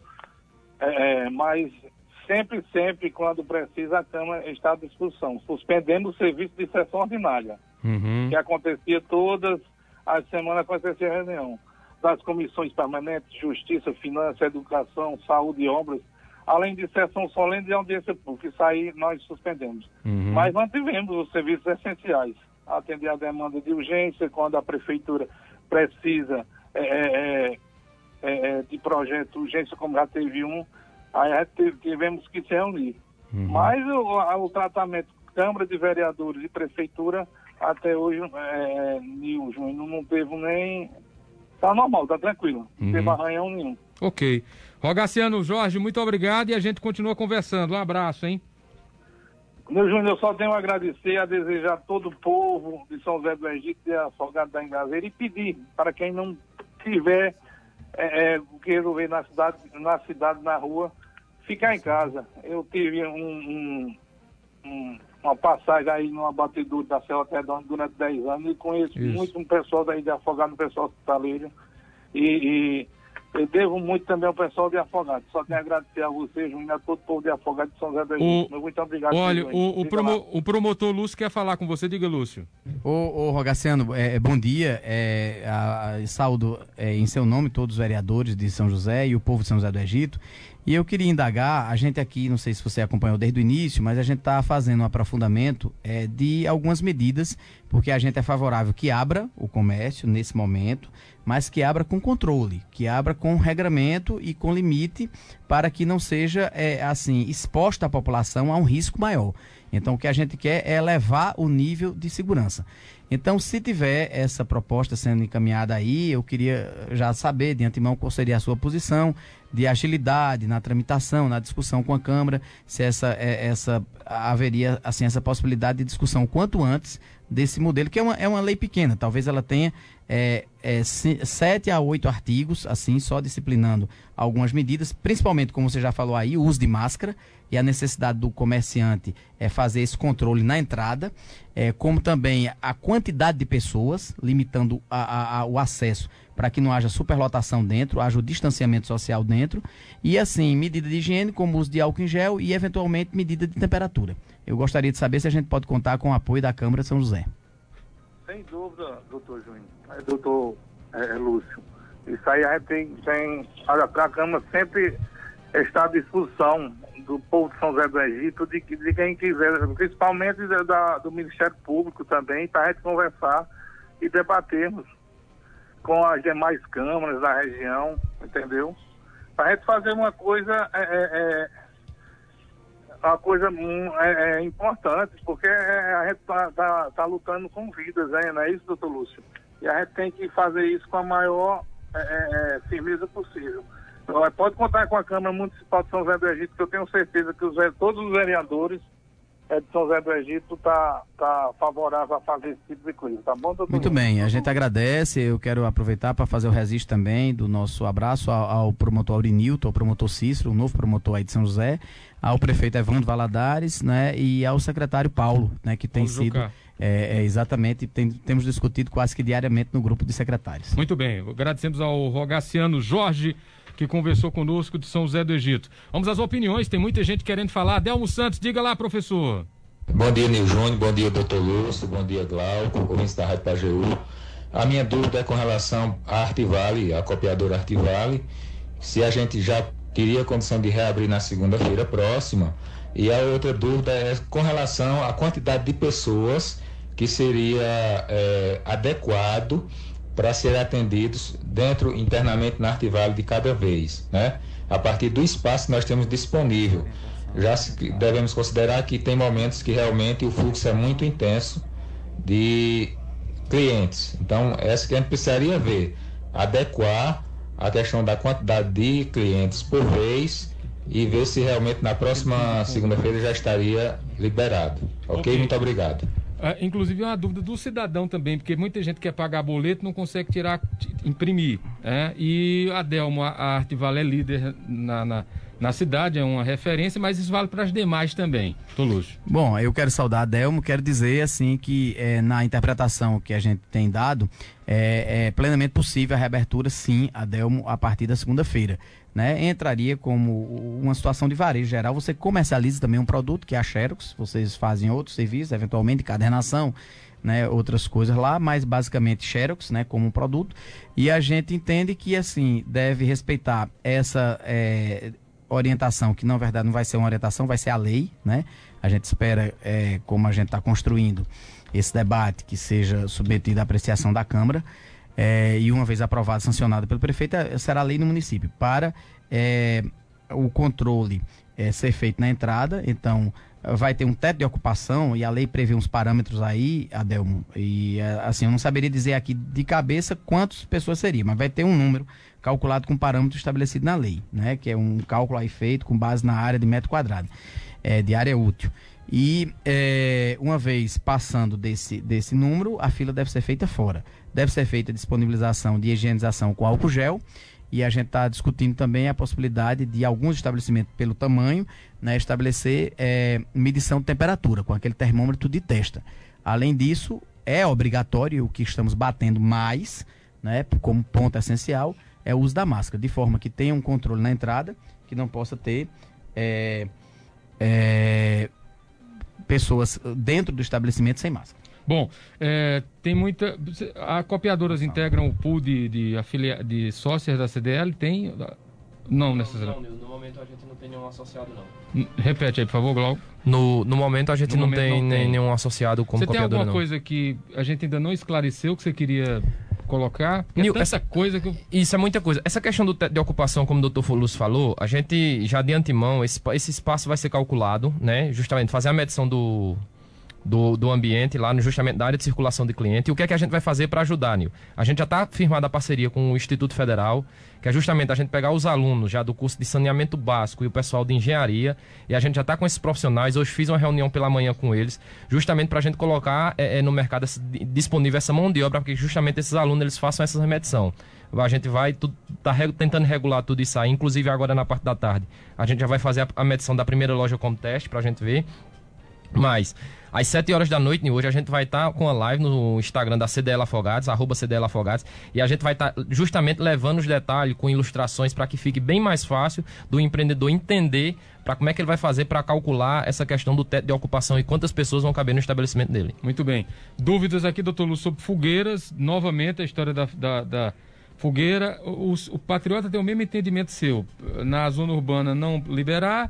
Speaker 5: É, mas sempre, sempre, quando precisa, a Câmara está à disposição, suspendendo o serviço de sessão ordinária,
Speaker 1: uhum.
Speaker 5: que acontecia todas as semanas, acontecia a reunião das comissões permanentes, Justiça, Finanças, Educação, Saúde e Obras, além de sessão solene e audiência pública. Isso aí nós suspendemos.
Speaker 1: Uhum.
Speaker 5: Mas mantivemos os serviços essenciais, atender a demanda de urgência, quando a Prefeitura precisa é, é, é, de projeto de urgência, como já teve um, aí tivemos que se reunir. Uhum. Mas o, o tratamento Câmara de Vereadores e Prefeitura, até hoje, é, Nil, Júnior, não teve nem... Tá normal, tá tranquilo. Não
Speaker 1: uhum.
Speaker 5: teve arranhão nenhum.
Speaker 1: Ok. Rogaciano Jorge, muito obrigado e a gente continua conversando. Um abraço, hein?
Speaker 5: Meu Júnior, eu só tenho a agradecer, a desejar a todo o povo de São José do Egito e Afogado da Engazeira e pedir para quem não tiver é, é, o que resolver na cidade, na cidade, na rua, ficar em casa. Eu tive um, um, um, uma passagem aí no abatedouro da Serra Redonda durante dez anos e conheço Isso. muito um pessoal daí de Afogado, um pessoal hospitaleiro. E, e eu devo muito também ao pessoal de Afogado. Só tenho a agradecer a você, Júnior, a todo o povo de Afogado de São José do Egito.
Speaker 1: O...
Speaker 5: Muito obrigado.
Speaker 1: Olha, o, o, promo... o promotor Lúcio quer falar com você. Diga, Lúcio.
Speaker 3: Ô, ô Rogaciano, é, bom dia. É, a, a, saúdo é, em seu nome todos os vereadores de São José e o povo de São José do Egito. E eu queria indagar, a gente aqui, não sei se você acompanhou desde o início, mas a gente está fazendo um aprofundamento é, de algumas medidas, porque a gente é favorável que abra o comércio nesse momento, mas que abra com controle, que abra com regramento e com limite, para que não seja, é, assim, exposta a população a um risco maior. Então, o que a gente quer é elevar o nível de segurança. Então, se tiver essa proposta sendo encaminhada aí, eu queria já saber de antemão qual seria a sua posição de agilidade na tramitação, na discussão com a Câmara, se essa, essa haveria assim, essa possibilidade de discussão quanto antes desse modelo, que é uma, é uma lei pequena, talvez ela tenha é, é, sete a oito artigos, assim, só disciplinando algumas medidas, principalmente, como você já falou aí, o uso de máscara e a necessidade do comerciante é fazer esse controle na entrada, é, como também a quantidade de pessoas, limitando a, a, a, o acesso para que não haja superlotação dentro, haja o distanciamento social dentro, e assim, medida de higiene, como uso de álcool em gel e, eventualmente, medida de temperatura. Eu gostaria de saber se a gente pode contar com o apoio da Câmara de São José.
Speaker 5: Sem dúvida, doutor Júnior, é, doutor é, Lúcio. Isso aí a gente tem, tem a, a Câmara sempre está à disposição do povo de São José do Egito, de, de quem quiser, principalmente da, do Ministério Público também, para a gente conversar e debatermos com as demais câmaras da região, entendeu? Para a gente fazer uma coisa, é, é, uma coisa é, é importante, porque a gente está tá, tá lutando com vidas, né? Não é isso, doutor Lúcio? E a gente tem que fazer isso com a maior é, é, firmeza possível. Então, pode contar com a Câmara Municipal de São José do Egito, que eu tenho certeza que os, todos os vereadores é, de São José do Egito tá, tá favorável a fazer esse tipo de coisa, tá bom, doutor?
Speaker 3: Muito bem, a gente agradece. Eu quero aproveitar para fazer o registro também do nosso abraço ao, ao promotor Aurinilton, ao promotor Cícero, o novo promotor aí de São José, ao prefeito Evandro Valadares, né, e ao secretário Paulo, né, que tem Paulo sido é, é, exatamente, tem, temos discutido quase que diariamente no grupo de secretários.
Speaker 1: Muito bem, agradecemos ao Rogaciano Jorge, que conversou conosco de São José do Egito. Vamos às opiniões, tem muita gente querendo falar. Adelmo Santos, diga lá, professor.
Speaker 6: Bom dia, Nil Júnior, bom dia, doutor Lúcio, bom dia, Glauco, ouvintes da Rádio Pajeú. A minha dúvida é com relação à Artivale, a copiadora Artivale, se a gente já teria condição de reabrir na segunda-feira próxima. E a outra dúvida é com relação à quantidade de pessoas que seria é, adequado para serem atendidos dentro, internamente na Artivale de cada vez, né? A partir do espaço que nós temos disponível. Já se, devemos considerar que tem momentos que realmente o fluxo é muito intenso de clientes. Então, essa que a gente precisaria ver, adequar a questão da quantidade de clientes por vez e ver se realmente na próxima segunda-feira já estaria liberado. Ok? okay. Muito obrigado.
Speaker 1: Uh, inclusive, é uma dúvida do cidadão também, porque muita gente quer pagar boleto não consegue tirar, imprimir. É? E a Delmo, a, a Artivale é líder na, na, na cidade, é uma referência, mas isso vale para as demais também. Tolucho.
Speaker 3: Bom, eu quero saudar a Delmo, quero dizer assim que é, na interpretação que a gente tem dado, é, é plenamente possível a reabertura, sim, a Delmo a partir da segunda-feira. Né, entraria como uma situação de varejo geral. Você comercializa também um produto que é a Xerox, vocês fazem outros serviços, eventualmente encadernação, né, outras coisas lá, mas basicamente Xerox, né, como um produto, e a gente entende que assim deve respeitar essa é, orientação, que na verdade não vai ser uma orientação, vai ser a lei, né? A gente espera, é, como a gente está construindo esse debate, que seja submetido à apreciação da Câmara. É, e uma vez aprovada, sancionada pelo prefeito, será lei no município para é, o controle é, ser feito na entrada. Então vai ter um teto de ocupação e a lei prevê uns parâmetros aí, Adelmo, e assim, eu não saberia dizer aqui de cabeça quantas pessoas seriam, mas vai ter um número calculado com parâmetro estabelecido na lei, né, que é um cálculo aí feito com base na área de metro quadrado, é, de área útil. E é, uma vez passando desse, desse número, a fila deve ser feita fora. Deve ser feita a disponibilização de higienização com álcool gel, e a gente está discutindo também a possibilidade de alguns estabelecimentos, pelo tamanho, né, estabelecer é, medição de temperatura com aquele termômetro de testa. Além disso, é obrigatório, o que estamos batendo mais, né, como ponto essencial, é o uso da máscara, de forma que tenha um controle na entrada, que não possa ter é, é, pessoas dentro do estabelecimento sem máscara.
Speaker 1: Bom, é, tem muita... A copiadoras integram o pool de, de, afilia, de sócias da C D L? Tem? Não, necessariamente.
Speaker 4: Não, no momento a gente não tem nenhum associado, não.
Speaker 1: Repete aí, por favor, Glauco.
Speaker 4: No, no momento a gente
Speaker 1: no
Speaker 4: não,
Speaker 1: momento
Speaker 4: tem
Speaker 1: não tem
Speaker 4: nenhum associado como
Speaker 1: você
Speaker 4: copiadora,
Speaker 1: tem alguma
Speaker 4: não.
Speaker 1: coisa que a gente ainda não esclareceu que você queria colocar? Porque
Speaker 4: Nil,
Speaker 1: é tanta
Speaker 4: essa
Speaker 1: coisa que eu...
Speaker 4: Isso é muita coisa. Essa questão do teto de ocupação, como o doutor Lúcio falou, a gente já de antemão, esse, esse espaço vai ser calculado, né? Justamente fazer a medição do... Do, do ambiente lá no, justamente da área de circulação de cliente. E o que é que a gente vai fazer para ajudar, Nil? A gente já está firmada a parceria com o Instituto Federal, que é justamente a gente pegar os alunos já do curso de saneamento básico e o pessoal de engenharia, e a gente já está com esses profissionais. Hoje fiz uma reunião pela manhã com eles, justamente para a gente colocar é, é, no mercado essa, disponível essa mão de obra, para que justamente esses alunos eles façam essa medição. A gente vai tá re, tentando regular tudo isso aí, inclusive agora na parte da tarde. A gente já vai fazer a, a medição da primeira loja como teste, para a gente ver. Mas às sete horas da noite, hoje a gente vai estar tá com a live no Instagram da C D L Afogados, arroba C D L Afogados, e a gente vai estar tá justamente levando os detalhes com ilustrações para que fique bem mais fácil do empreendedor entender para como é que ele vai fazer para calcular essa questão do teto de ocupação e quantas pessoas vão caber no estabelecimento dele.
Speaker 1: Muito bem. Dúvidas aqui, doutor Lúcio, sobre fogueiras, novamente a história da, da, da fogueira. O, o Patriota tem o mesmo entendimento seu, na zona urbana não liberar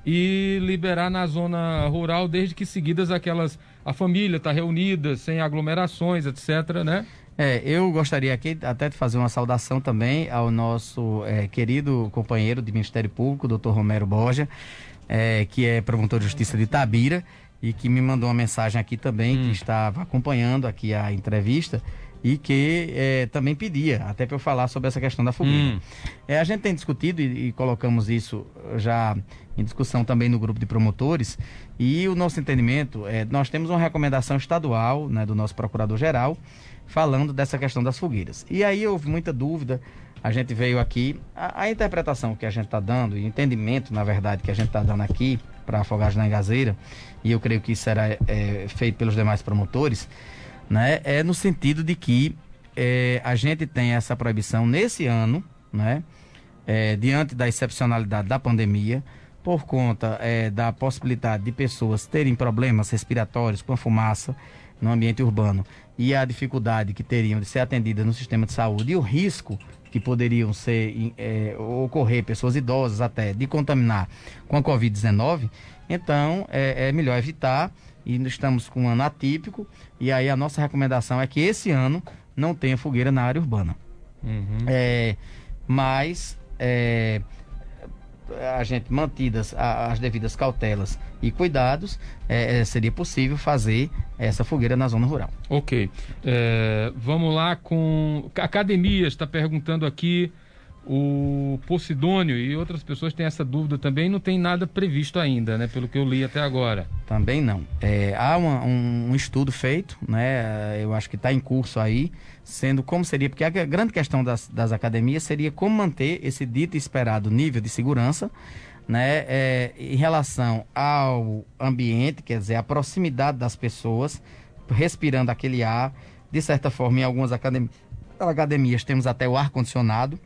Speaker 1: e liberar na zona rural, desde que seguidas aquelas, a família está reunida, sem aglomerações, etc, né?
Speaker 3: É, eu gostaria aqui até de fazer uma saudação também ao nosso é, querido companheiro de Ministério Público, doutor Romero Borja, é, que é promotor de justiça de Itabira, e que me mandou uma mensagem aqui também, hum. que estava acompanhando aqui a entrevista, e que é, também pedia, até para eu falar sobre essa questão da fogueira. Hum. É, a gente tem discutido e, e colocamos isso já em discussão também no grupo de promotores, e o nosso entendimento, é, nós temos uma recomendação estadual, né, do nosso procurador-geral, falando dessa questão das fogueiras. E aí houve muita dúvida, a gente veio aqui, a, a interpretação que a gente está dando, e o entendimento, na verdade, que a gente está dando aqui para Afogados na Engazeira, e eu creio que isso será é, feito pelos demais promotores, né, é no sentido de que é, a gente tem essa proibição nesse ano, né, é, diante da excepcionalidade da pandemia, por conta é, da possibilidade de pessoas terem problemas respiratórios com a fumaça no ambiente urbano, e a dificuldade que teriam de ser atendidas no sistema de saúde e o risco que poderiam ser, é, ocorrer, pessoas idosas até, de contaminar com a covid dezenove, então é, é melhor evitar, e estamos com um ano atípico, e aí a nossa recomendação é que esse ano não tenha fogueira na área urbana. Uhum. É, mas é, a gente mantidas a, as devidas cautelas e cuidados, é, seria possível fazer essa fogueira na zona rural.
Speaker 1: Ok. É, vamos lá com... Academias, está perguntando aqui o Posidônio, e outras pessoas têm essa dúvida também. Não tem nada previsto ainda, né? Pelo que eu li até agora.
Speaker 3: Também não. É, há uma, um, um estudo feito, né? Eu acho que está em curso aí, sendo como seria, porque a grande questão das, das academias seria como manter esse dito e esperado nível de segurança, né, é, em relação ao ambiente, quer dizer, a proximidade das pessoas, respirando aquele ar. De certa forma, em algumas academias, academias temos até o ar-condicionado,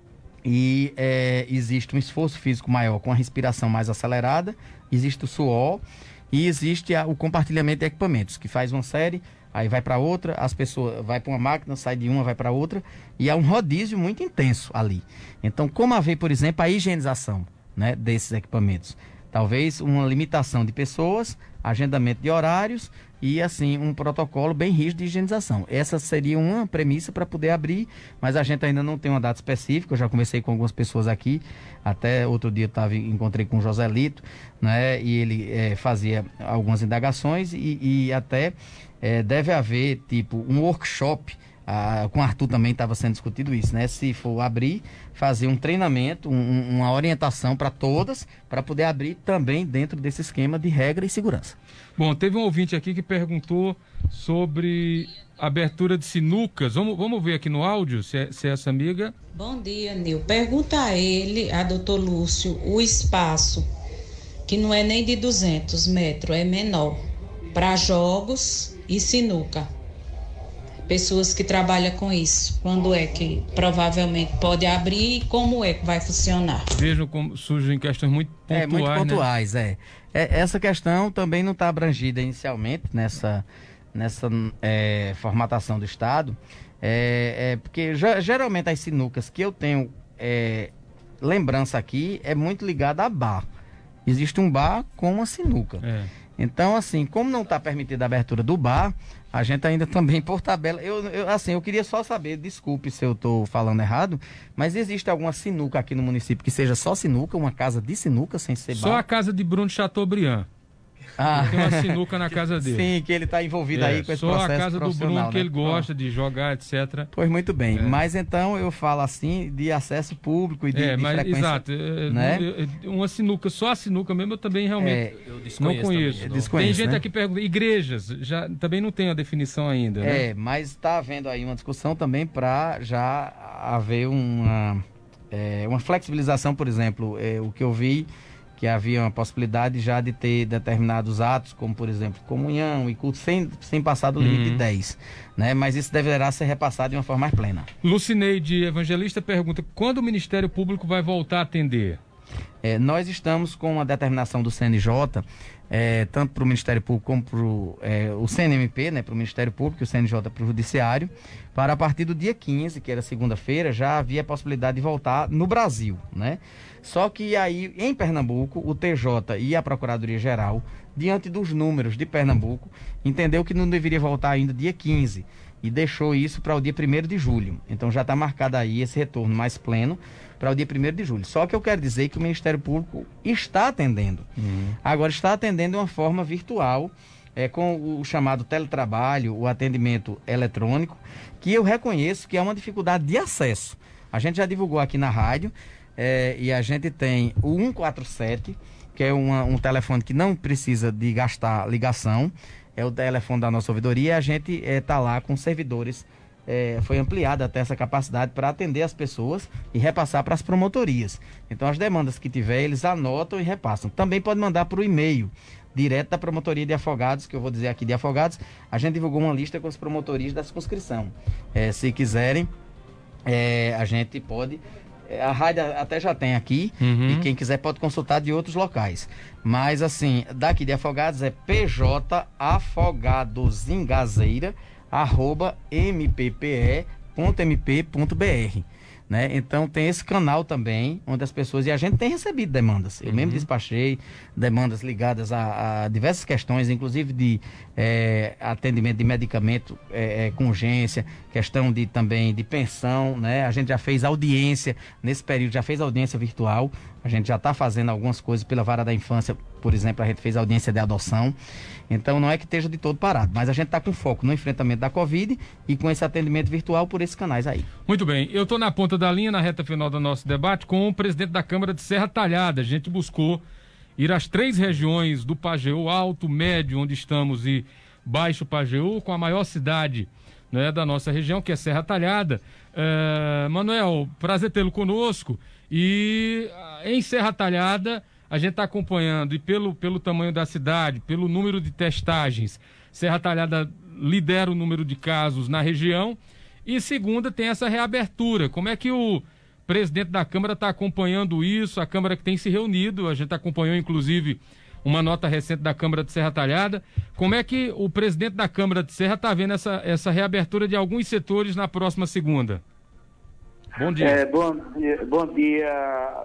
Speaker 3: e é, existe um esforço físico maior com a respiração mais acelerada, existe o suor e existe a, o compartilhamento de equipamentos, que faz uma série, aí vai para outra, as pessoas vai para uma máquina, sai de uma, vai para outra, e há um rodízio muito intenso ali. Então, como haver, por exemplo, a higienização, né, desses equipamentos? Talvez uma limitação de pessoas, agendamento de horários e, assim, um protocolo bem rígido de higienização. Essa seria uma premissa para poder abrir, mas a gente ainda não tem uma data específica. Eu já conversei com algumas pessoas aqui, até outro dia tava, encontrei com o Joselito, né, e ele é, fazia algumas indagações e, e até é, deve haver, tipo, um workshop. Ah, com o Arthur também estava sendo discutido isso, né? Se for abrir, fazer um treinamento, um, uma orientação para todas, para poder abrir também dentro desse esquema de regra e segurança.
Speaker 1: Bom, teve um ouvinte aqui que perguntou sobre abertura de sinucas. Vamos, vamos ver aqui no áudio se é, se é essa amiga.
Speaker 7: Bom dia, Nil. Pergunta a ele, a doutor Lúcio, o espaço, que não é nem de duzentos metros, é menor, para jogos e sinuca. Pessoas que trabalham com isso, quando é que provavelmente pode abrir e como é que vai funcionar?
Speaker 1: Vejam como surgem questões muito pontuais.
Speaker 3: É, muito pontuais, né? é. é. Essa questão também não está abrangida inicialmente nessa, nessa é, formatação do Estado, é, é, porque já, geralmente as sinucas que eu tenho é, lembrança aqui é muito ligada a bar. Existe um bar com uma sinuca. É. Então, assim, como não está permitida a abertura do bar, a gente ainda também, por tabela... Eu, eu, assim, eu queria só saber, desculpe se eu estou falando errado, mas existe alguma sinuca aqui no município que seja só sinuca, uma casa de sinuca, sem ser bar?
Speaker 1: Só a casa de Bruno Chateaubriand. Ah. Tem uma sinuca na casa dele.
Speaker 3: Sim, que ele está envolvido é, aí com esse processo
Speaker 1: profissional. Só a casa do Bruno, né? Que ele gosta ah. de jogar, etcétera.
Speaker 3: Pois muito bem, é. Mas então eu falo assim de acesso público e de,
Speaker 1: é,
Speaker 3: de
Speaker 1: mas,
Speaker 3: frequência.
Speaker 1: Exato, né? Uma sinuca, só a sinuca mesmo, eu também realmente é, eu não conheço. Também, não. Tem gente, né? Aqui pergunta, igrejas, já, também não tem a definição ainda, né?
Speaker 3: É, mas está havendo aí uma discussão também para já haver uma, é, uma flexibilização, por exemplo, é, o que eu vi, que havia uma possibilidade já de ter determinados atos, como por exemplo comunhão e culto, sem, sem passar do limite uhum. de dez, né? Mas isso deverá ser repassado de uma forma mais plena.
Speaker 1: Lucineide Evangelista pergunta, quando o Ministério Público vai voltar a atender?
Speaker 3: É, nós estamos com uma determinação do C N J, é, tanto para o Ministério Público como para é, o C N M P, né, para o Ministério Público, e o C N J para o Judiciário, para a partir do dia quinze, que era segunda-feira, já havia a possibilidade de voltar no Brasil, né? Só que aí, em Pernambuco, o T J e a Procuradoria-Geral, diante dos números de Pernambuco, entendeu que não deveria voltar ainda dia quinze e deixou isso para o dia primeiro de julho. Então já está marcado aí esse retorno mais pleno para o dia primeiro de julho. Só que eu quero dizer que o Ministério Público está atendendo. Uhum. Agora está atendendo de uma forma virtual, é, com o chamado teletrabalho, o atendimento eletrônico, que eu reconheço que é uma dificuldade de acesso. A gente já divulgou aqui na rádio, é, e a gente tem o cento e quarenta e sete, que é uma, um telefone que não precisa de gastar ligação, é o telefone da nossa ouvidoria, e a gente está é, lá com servidores. É, foi ampliada até essa capacidade para atender as pessoas e repassar para as promotorias. Então as demandas que tiver, eles anotam e repassam. Também pode mandar para o e-mail direto da Promotoria de Afogados, que eu vou dizer aqui de Afogados. A gente divulgou uma lista com as promotorias da circunscrição. É, se quiserem, é, a gente pode... A rádio até já tem aqui, uhum. E quem quiser pode consultar de outros locais. Mas assim, daqui de Afogados é P J Afogados em Gazeira, arroba m p p e ponto m p ponto b r. Né? Então tem esse canal também, onde as pessoas, e a gente tem recebido demandas, eu uhum. mesmo despachei demandas ligadas a, a diversas questões, inclusive de é, atendimento de medicamento é, é, com urgência, questão de também de pensão, né? A gente já fez audiência, nesse período já fez audiência virtual, a gente já está fazendo algumas coisas pela vara da infância, por exemplo, a gente fez audiência de adoção, então não é que esteja de todo parado, mas a gente está com foco no enfrentamento da Covid e com esse atendimento virtual por esses canais aí.
Speaker 1: Muito bem, eu estou na ponta da linha, na reta final do nosso debate, com o presidente da Câmara de Serra Talhada. A gente buscou ir às três regiões do Pajeú, Alto, Médio, onde estamos, e Baixo Pajeú, com a maior cidade, né, da nossa região, que é Serra Talhada. É, Manuel, prazer tê-lo conosco. E em Serra Talhada, a gente está acompanhando, e pelo, pelo tamanho da cidade, pelo número de testagens, Serra Talhada lidera o número de casos na região. E segunda, tem essa reabertura. Como é que o presidente da Câmara está acompanhando isso? A Câmara que tem se reunido, a gente acompanhou inclusive uma nota recente da Câmara de Serra Talhada. Como é que o presidente da Câmara de Serra está vendo essa, essa reabertura de alguns setores na próxima segunda? Bom dia.
Speaker 8: É, bom dia, bom dia,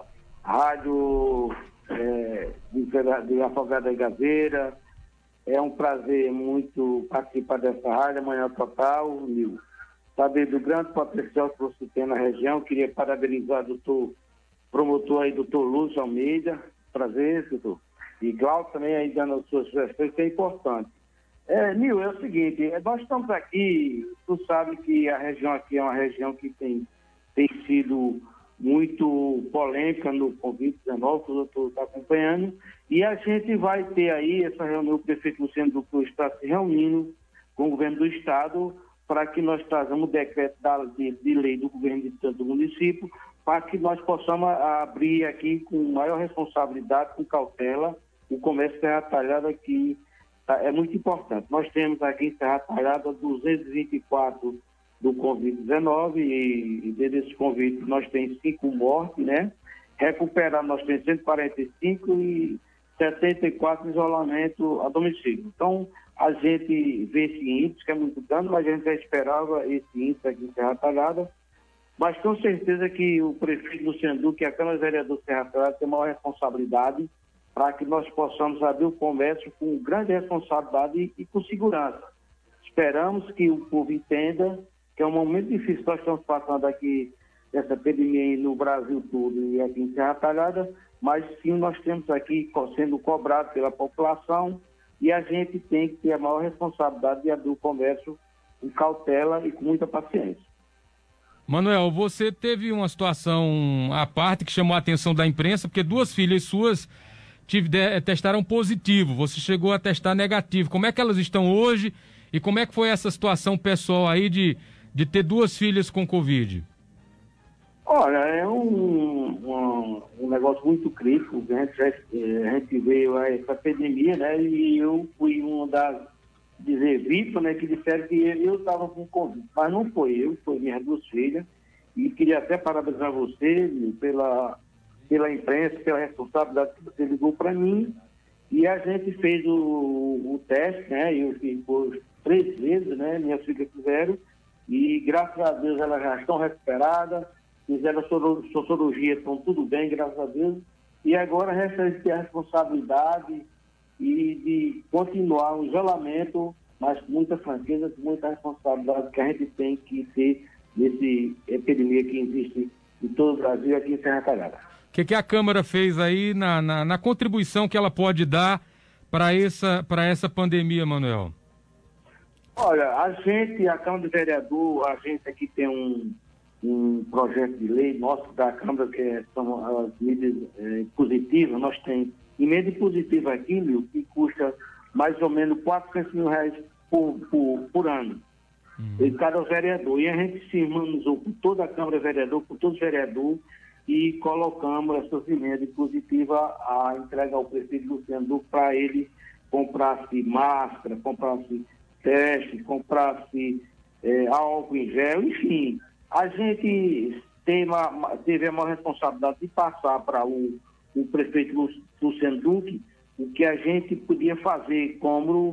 Speaker 8: Rádio é, de, de Afogada e Gaveira. É um prazer muito participar dessa rádio, Manhã Total, Nil. Saber do grande potencial que você tem na região. Queria parabenizar o doutor promotor aí, doutor Lúcio Almeida. Prazer, doutor. E Glauco também aí dando as suas sugestões, que é importante. É, Nil, é o seguinte, nós estamos aqui, tu sabe que a região aqui é uma região que tem, tem sido muito polêmica no covid dezenove, que o doutor está acompanhando, e a gente vai ter aí essa reunião, o prefeito Luciano Ducru está se reunindo com o governo do estado, para que nós traçamos o decreto da, de, de lei do governo de, do município, para que nós possamos abrir aqui com maior responsabilidade, com cautela, o comércio Serra Talhada aqui tá, é muito importante. Nós temos aqui em Serra Talhada duzentos e vinte e quatro do covid dezenove e, e desses convites nós temos cinco mortes, né? Recuperar nós temos cento e quarenta e cinco e setenta e quatro isolamento a domicílio. Então, a gente vê esse índice, que é muito grande, mas a gente já esperava esse índice aqui em Serra Talhada. Mas com certeza que o prefeito Luciano Duque e a Câmara Vereador de Serra Talhada tem maior responsabilidade para que nós possamos abrir o comércio com grande responsabilidade e, e com segurança. Esperamos que o povo entenda que é um momento difícil que nós estamos passando aqui, essa epidemia no Brasil todo e aqui em Serra Talhada, mas sim nós temos aqui sendo cobrado pela população e a gente tem que ter a maior responsabilidade de abrir o comércio com cautela e com muita paciência.
Speaker 1: Manuel, você teve uma situação à parte que chamou a atenção da imprensa, porque duas filhas suas tive, de, testaram positivo, você chegou a testar negativo. Como é que elas estão hoje e como é que foi essa situação pessoal aí de, de ter duas filhas com Covid?
Speaker 8: Olha, é um, um, um negócio muito crítico, a gente, já, a gente veio a essa epidemia, né, e eu fui uma das, dizer, vítimas, né, que disseram que eu estava com Covid, mas não foi eu, foi minhas duas filhas, e queria até parabenizar você pela, pela imprensa, pela responsabilidade que você ligou para mim, e a gente fez o, o teste, né, eu fiz por três vezes, né, minhas filhas fizeram, e graças a Deus elas já estão recuperadas, fizeram a sorologia, estão tudo bem, graças a Deus. E agora resta ter a responsabilidade e de continuar o isolamento, mas com muita franqueza, com muita responsabilidade que a gente tem que ter nesse epidemia que existe em todo o Brasil, aqui em Serra Talhada.
Speaker 1: O que, que a Câmara fez aí na, na, na contribuição que ela pode dar para essa, para essa pandemia, Manuel?
Speaker 8: Olha, a gente, a Câmara de Vereador, a gente aqui tem um um projeto de lei nosso da Câmara, que é, são as medidas é, positivas. Nós temos emenda positiva aqui, meu, que custa mais ou menos quatrocentos mil reais por, por, por ano, uhum. em cada vereador. E a gente se harmonizou com toda a Câmara Vereador, com todos os vereadores, e colocamos essas emendas positivas a entregar ao prefeito Luciano Duque para ele comprasse máscara, comprasse teste, comprasse é, álcool em gel, enfim. A gente tem uma, teve a maior responsabilidade de passar para o, o prefeito Luciano Duque o que a gente podia fazer como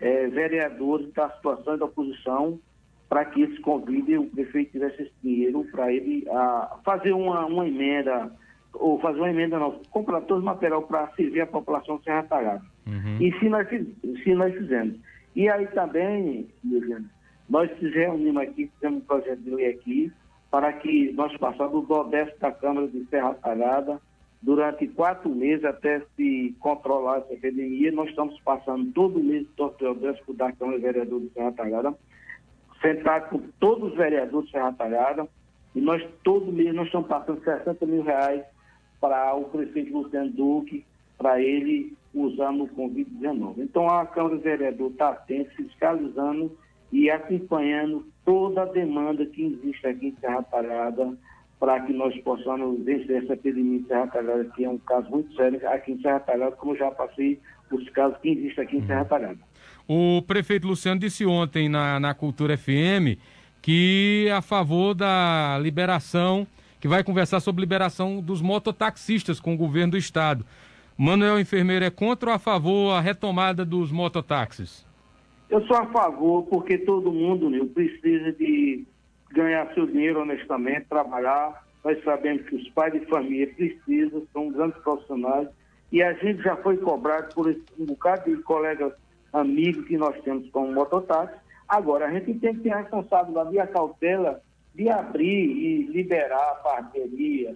Speaker 8: é, vereadores da situação e da oposição para que eles convidem o prefeito tivesse esse dinheiro para ele a, fazer uma, uma emenda, ou fazer uma emenda não, comprar todo o material para servir a população de Serra Talhada. Uhum. E se nós, se nós fizemos. E aí também, Luciano, nós nos reunimos aqui, fizemos um projeto de lei aqui, para que nós passamos do décimo da Câmara de Serra Talhada durante quatro meses até se controlar essa epidemia. Nós estamos passando todo mês do décimo da Câmara de Vereadores de Serra Talhada, sentado com todos os vereadores de Serra Talhada, e nós todo mês nós estamos passando sessenta mil reais para o prefeito Luciano Duque, para ele usar no Covid dezenove. Então a Câmara de Vereadores está atenta, fiscalizando e acompanhando toda a demanda que existe aqui em Serra Talhada, para que nós possamos vencer essa epidemia em Serra Talhada, que é um caso muito sério aqui em Serra Talhada, como já passei os casos que existem aqui em Serra Talhada.
Speaker 1: O prefeito Luciano disse ontem na, na Cultura F M que é a favor da liberação, que vai conversar sobre liberação dos mototaxistas com o governo do estado. Manuel Enfermeiro é contra ou a favor a retomada dos mototáxis?
Speaker 8: Eu sou a favor, porque todo mundo, né, precisa de ganhar seu dinheiro honestamente, trabalhar. Nós sabemos que os pais de família precisam, são grandes profissionais, e a gente já foi cobrado por esse, um bocado de colegas amigos que nós temos como mototáxi. Agora, a gente tem que ter a responsabilidade e a cautela de abrir e liberar a parceria,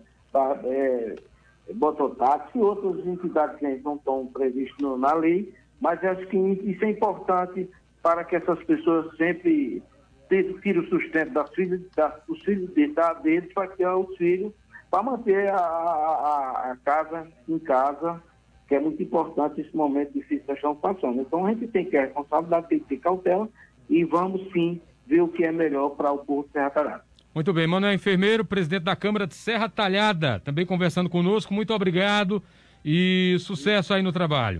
Speaker 8: é, mototáxi e outras entidades que não estão previstas na lei, mas acho que isso é importante para que essas pessoas sempre tirem o sustento das filhas, das, dos filhos deles, para criar os filhos, para manter a, a, a casa em casa, que é muito importante esse momento difícil que estamos passando. Então a gente tem que ter responsabilidade, tem que ter cautela, e vamos sim ver o que é melhor para o povo de Serra Talhada.
Speaker 1: Muito bem, Manuel Enfermeiro, presidente da Câmara de Serra Talhada, também conversando conosco, muito obrigado e sucesso aí no trabalho.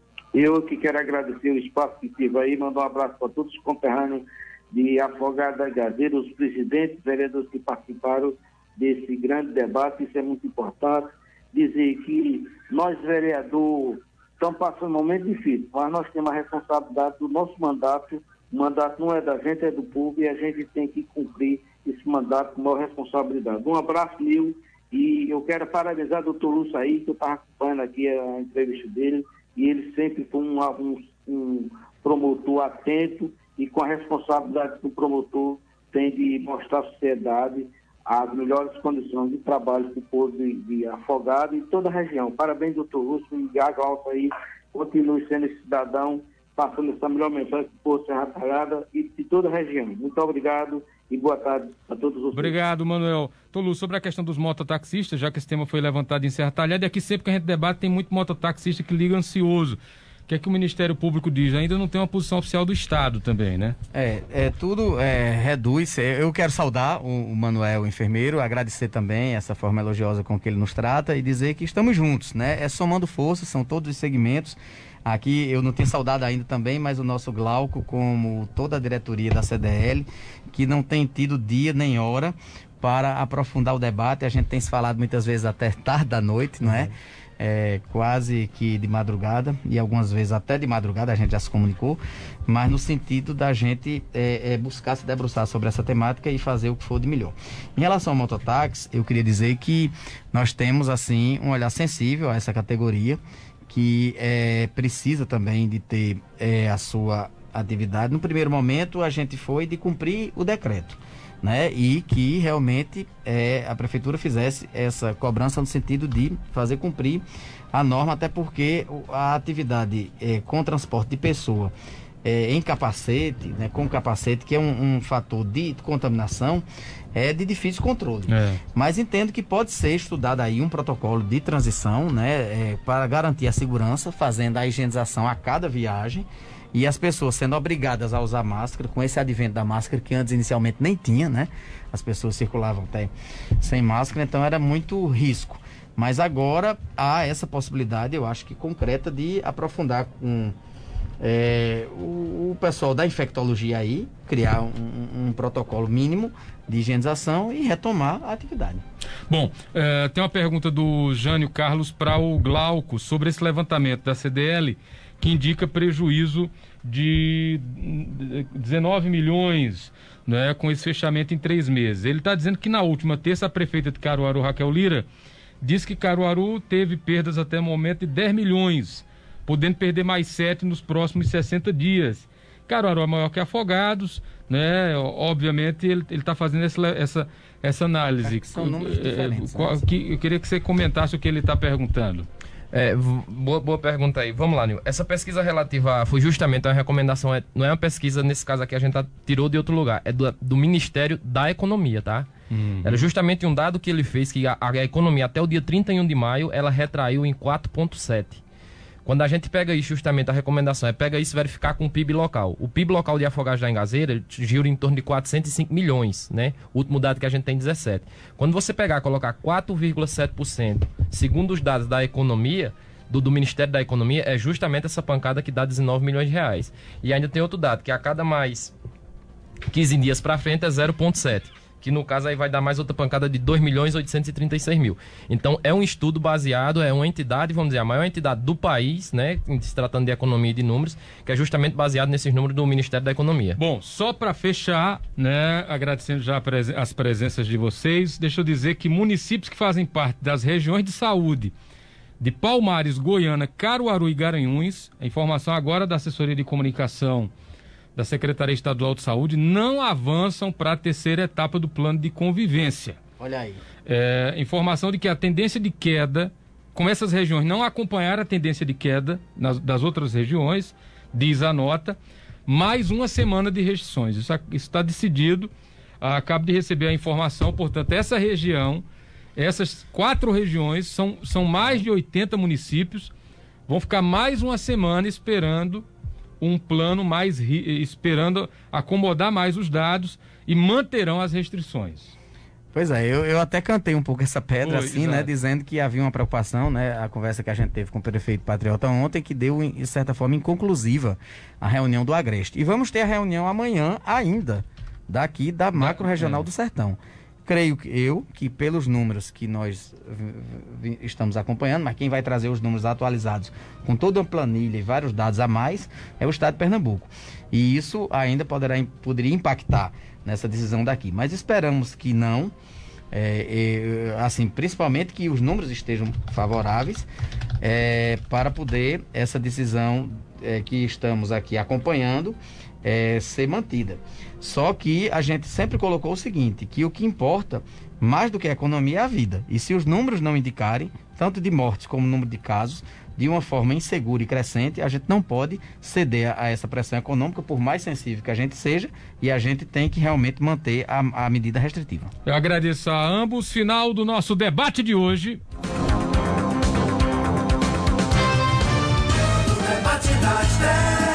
Speaker 8: Eu que quero agradecer o espaço que tive aí, mandar um abraço para todos os conterrâneos de Afogado da Gazeira, os presidentes, vereadores que participaram desse grande debate, isso é muito importante. Dizer que nós, vereadores, estamos passando um momento difícil, mas nós temos a responsabilidade do nosso mandato. O mandato não é da gente, é do povo, e a gente tem que cumprir esse mandato com maior responsabilidade. Um abraço, Nil, e eu quero parabenizar o doutor Lúcio aí, que eu estava acompanhando aqui a entrevista dele, e ele sempre foi um, um, um promotor atento e com a responsabilidade que o promotor tem de mostrar à sociedade as melhores condições de trabalho para o povo de, de Afogado e toda a região. Parabéns, doutor Lúcio, e Água Alta aí, continue sendo esse cidadão, passando essa melhor mensagem para o povo de Serra Talhada e de toda a região. Muito obrigado e boa tarde a todos os.
Speaker 1: Obrigado, Manuel. Tolu, sobre a questão dos mototaxistas, já que esse tema foi levantado em Serra Talhada, e aqui sempre que a gente debate tem muito mototaxista que liga ansioso. O que é que o Ministério Público diz? Ainda não tem uma posição oficial do Estado também, né?
Speaker 3: É, é tudo é, reduz. Eu quero saudar o, o Manuel Enfermeiro, agradecer também essa forma elogiosa com que ele nos trata e dizer que estamos juntos, né? É somando forças, são todos os segmentos. Aqui eu não tenho saudade ainda também, mas o nosso Glauco, como toda a diretoria da C D L, que não tem tido dia nem hora para aprofundar o debate. A gente tem se falado muitas vezes até tarde da noite, não é? É, quase que de madrugada, e algumas vezes até de madrugada a gente já se comunicou, mas no sentido da gente é, é buscar se debruçar sobre essa temática e fazer o que for de melhor. Em relação ao mototáxi, eu queria dizer que nós temos assim um olhar sensível a essa categoria, que é, precisa também de ter é, a sua atividade. No primeiro momento a gente foi de cumprir o decreto, né? E que realmente é, a prefeitura fizesse essa cobrança no sentido de fazer cumprir a norma, até porque a atividade é, com transporte de pessoa é, em capacete, né, com capacete, que é um, um fator de contaminação, é de difícil controle. É. Mas entendo que pode ser estudado aí um protocolo de transição, né, é, para garantir a segurança, fazendo a higienização a cada viagem, e as pessoas sendo obrigadas a usar máscara, com esse advento da máscara que antes inicialmente nem tinha, né? As pessoas circulavam até sem máscara, então era muito risco. Mas agora há essa possibilidade, eu acho que concreta, de aprofundar com é, o, o pessoal da infectologia aí, criar um, um protocolo mínimo de higienização e retomar a atividade.
Speaker 1: Bom, é, tem uma pergunta do Jânio Carlos para o Glauco sobre esse levantamento da C D L, que indica prejuízo de dezenove milhões, né, com esse fechamento em três meses. Ele está dizendo que na última terça a prefeita de Caruaru, Raquel Lira, disse que Caruaru teve perdas até o momento de dez milhões, podendo perder mais sete nos próximos sessenta dias. Caruaru é maior que Afogados, né? Obviamente ele está fazendo essa, essa, essa análise.
Speaker 3: É que são números diferentes.
Speaker 1: É, qual, que, eu queria que você comentasse o que ele está perguntando.
Speaker 4: É, boa, boa pergunta aí. Vamos lá, Nil. Essa pesquisa relativa foi justamente uma recomendação, é, não é uma pesquisa, nesse caso aqui, a gente tá, tirou de outro lugar, é do, do Ministério da Economia, tá? Uhum. Era justamente um dado que ele fez, que a, a economia até o dia trinta e um de maio, ela retraiu em quatro vírgula sete. Quando a gente pega isso, justamente a recomendação é pega isso e verificar com o P I B local. O P I B local de Afogados da Engazeira, ele gira em torno de quatrocentos e cinco milhões, né? O último dado que a gente tem, dezessete. Quando você pegar e colocar quatro vírgula sete por cento, segundo os dados da economia, do, do Ministério da Economia, é justamente essa pancada que dá dezenove milhões de reais. E ainda tem outro dado, que a cada mais quinze dias para frente é zero vírgula sete. Que no caso aí vai dar mais outra pancada de dois milhões oitocentos e trinta e seis mil. Então é um estudo baseado, é uma entidade, vamos dizer, a maior entidade do país, né, se tratando de economia e de números, que é justamente baseado nesses números do Ministério da Economia.
Speaker 1: Bom, só para fechar, né, agradecendo já as presenças de vocês, deixa eu dizer que municípios que fazem parte das regiões de saúde de Palmares, Goiânia, Caruaru e Garanhuns, a informação agora da assessoria de comunicação da Secretaria Estadual de Saúde, não avançam para a terceira etapa do plano de convivência.
Speaker 3: Olha aí.
Speaker 1: É, informação de que a tendência de queda, como essas regiões não acompanharam a tendência de queda nas, das outras regiões, diz a nota, mais uma semana de restrições. Isso está decidido. Ah, acabo de receber a informação, portanto, essa região, essas quatro regiões, são, são mais de oitenta municípios, vão ficar mais uma semana esperando um plano mais, esperando acomodar mais os dados e manterão as restrições.
Speaker 3: Pois é, eu, eu até cantei um pouco essa pedra,
Speaker 1: Oi,
Speaker 3: assim,
Speaker 1: exato.
Speaker 3: né, dizendo que havia uma preocupação, né, a conversa que a gente teve com o prefeito Patriota ontem, que deu, de certa forma, inconclusiva a reunião do Agreste. E vamos ter a reunião amanhã ainda, daqui da Macro Regional do Sertão. Creio que eu, que pelos números que nós v- v- estamos acompanhando, mas quem vai trazer os números atualizados com toda uma planilha e vários dados a mais é o Estado de Pernambuco. E isso ainda poderá, poderia impactar nessa decisão daqui. Mas esperamos que não, é, é, assim, principalmente que os números estejam favoráveis é, para poder essa decisão é, que estamos aqui acompanhando É, ser mantida. Só que a gente sempre colocou o seguinte, que o que importa mais do que a economia é a vida. E se os números não indicarem, tanto de mortes como número de casos, de uma forma insegura e crescente, a gente não pode ceder a, a essa pressão econômica, por mais sensível que a gente seja, e a gente tem que realmente manter a, a medida restritiva.
Speaker 1: Eu agradeço a ambos. Final do nosso debate de hoje.
Speaker 9: O debate das dez.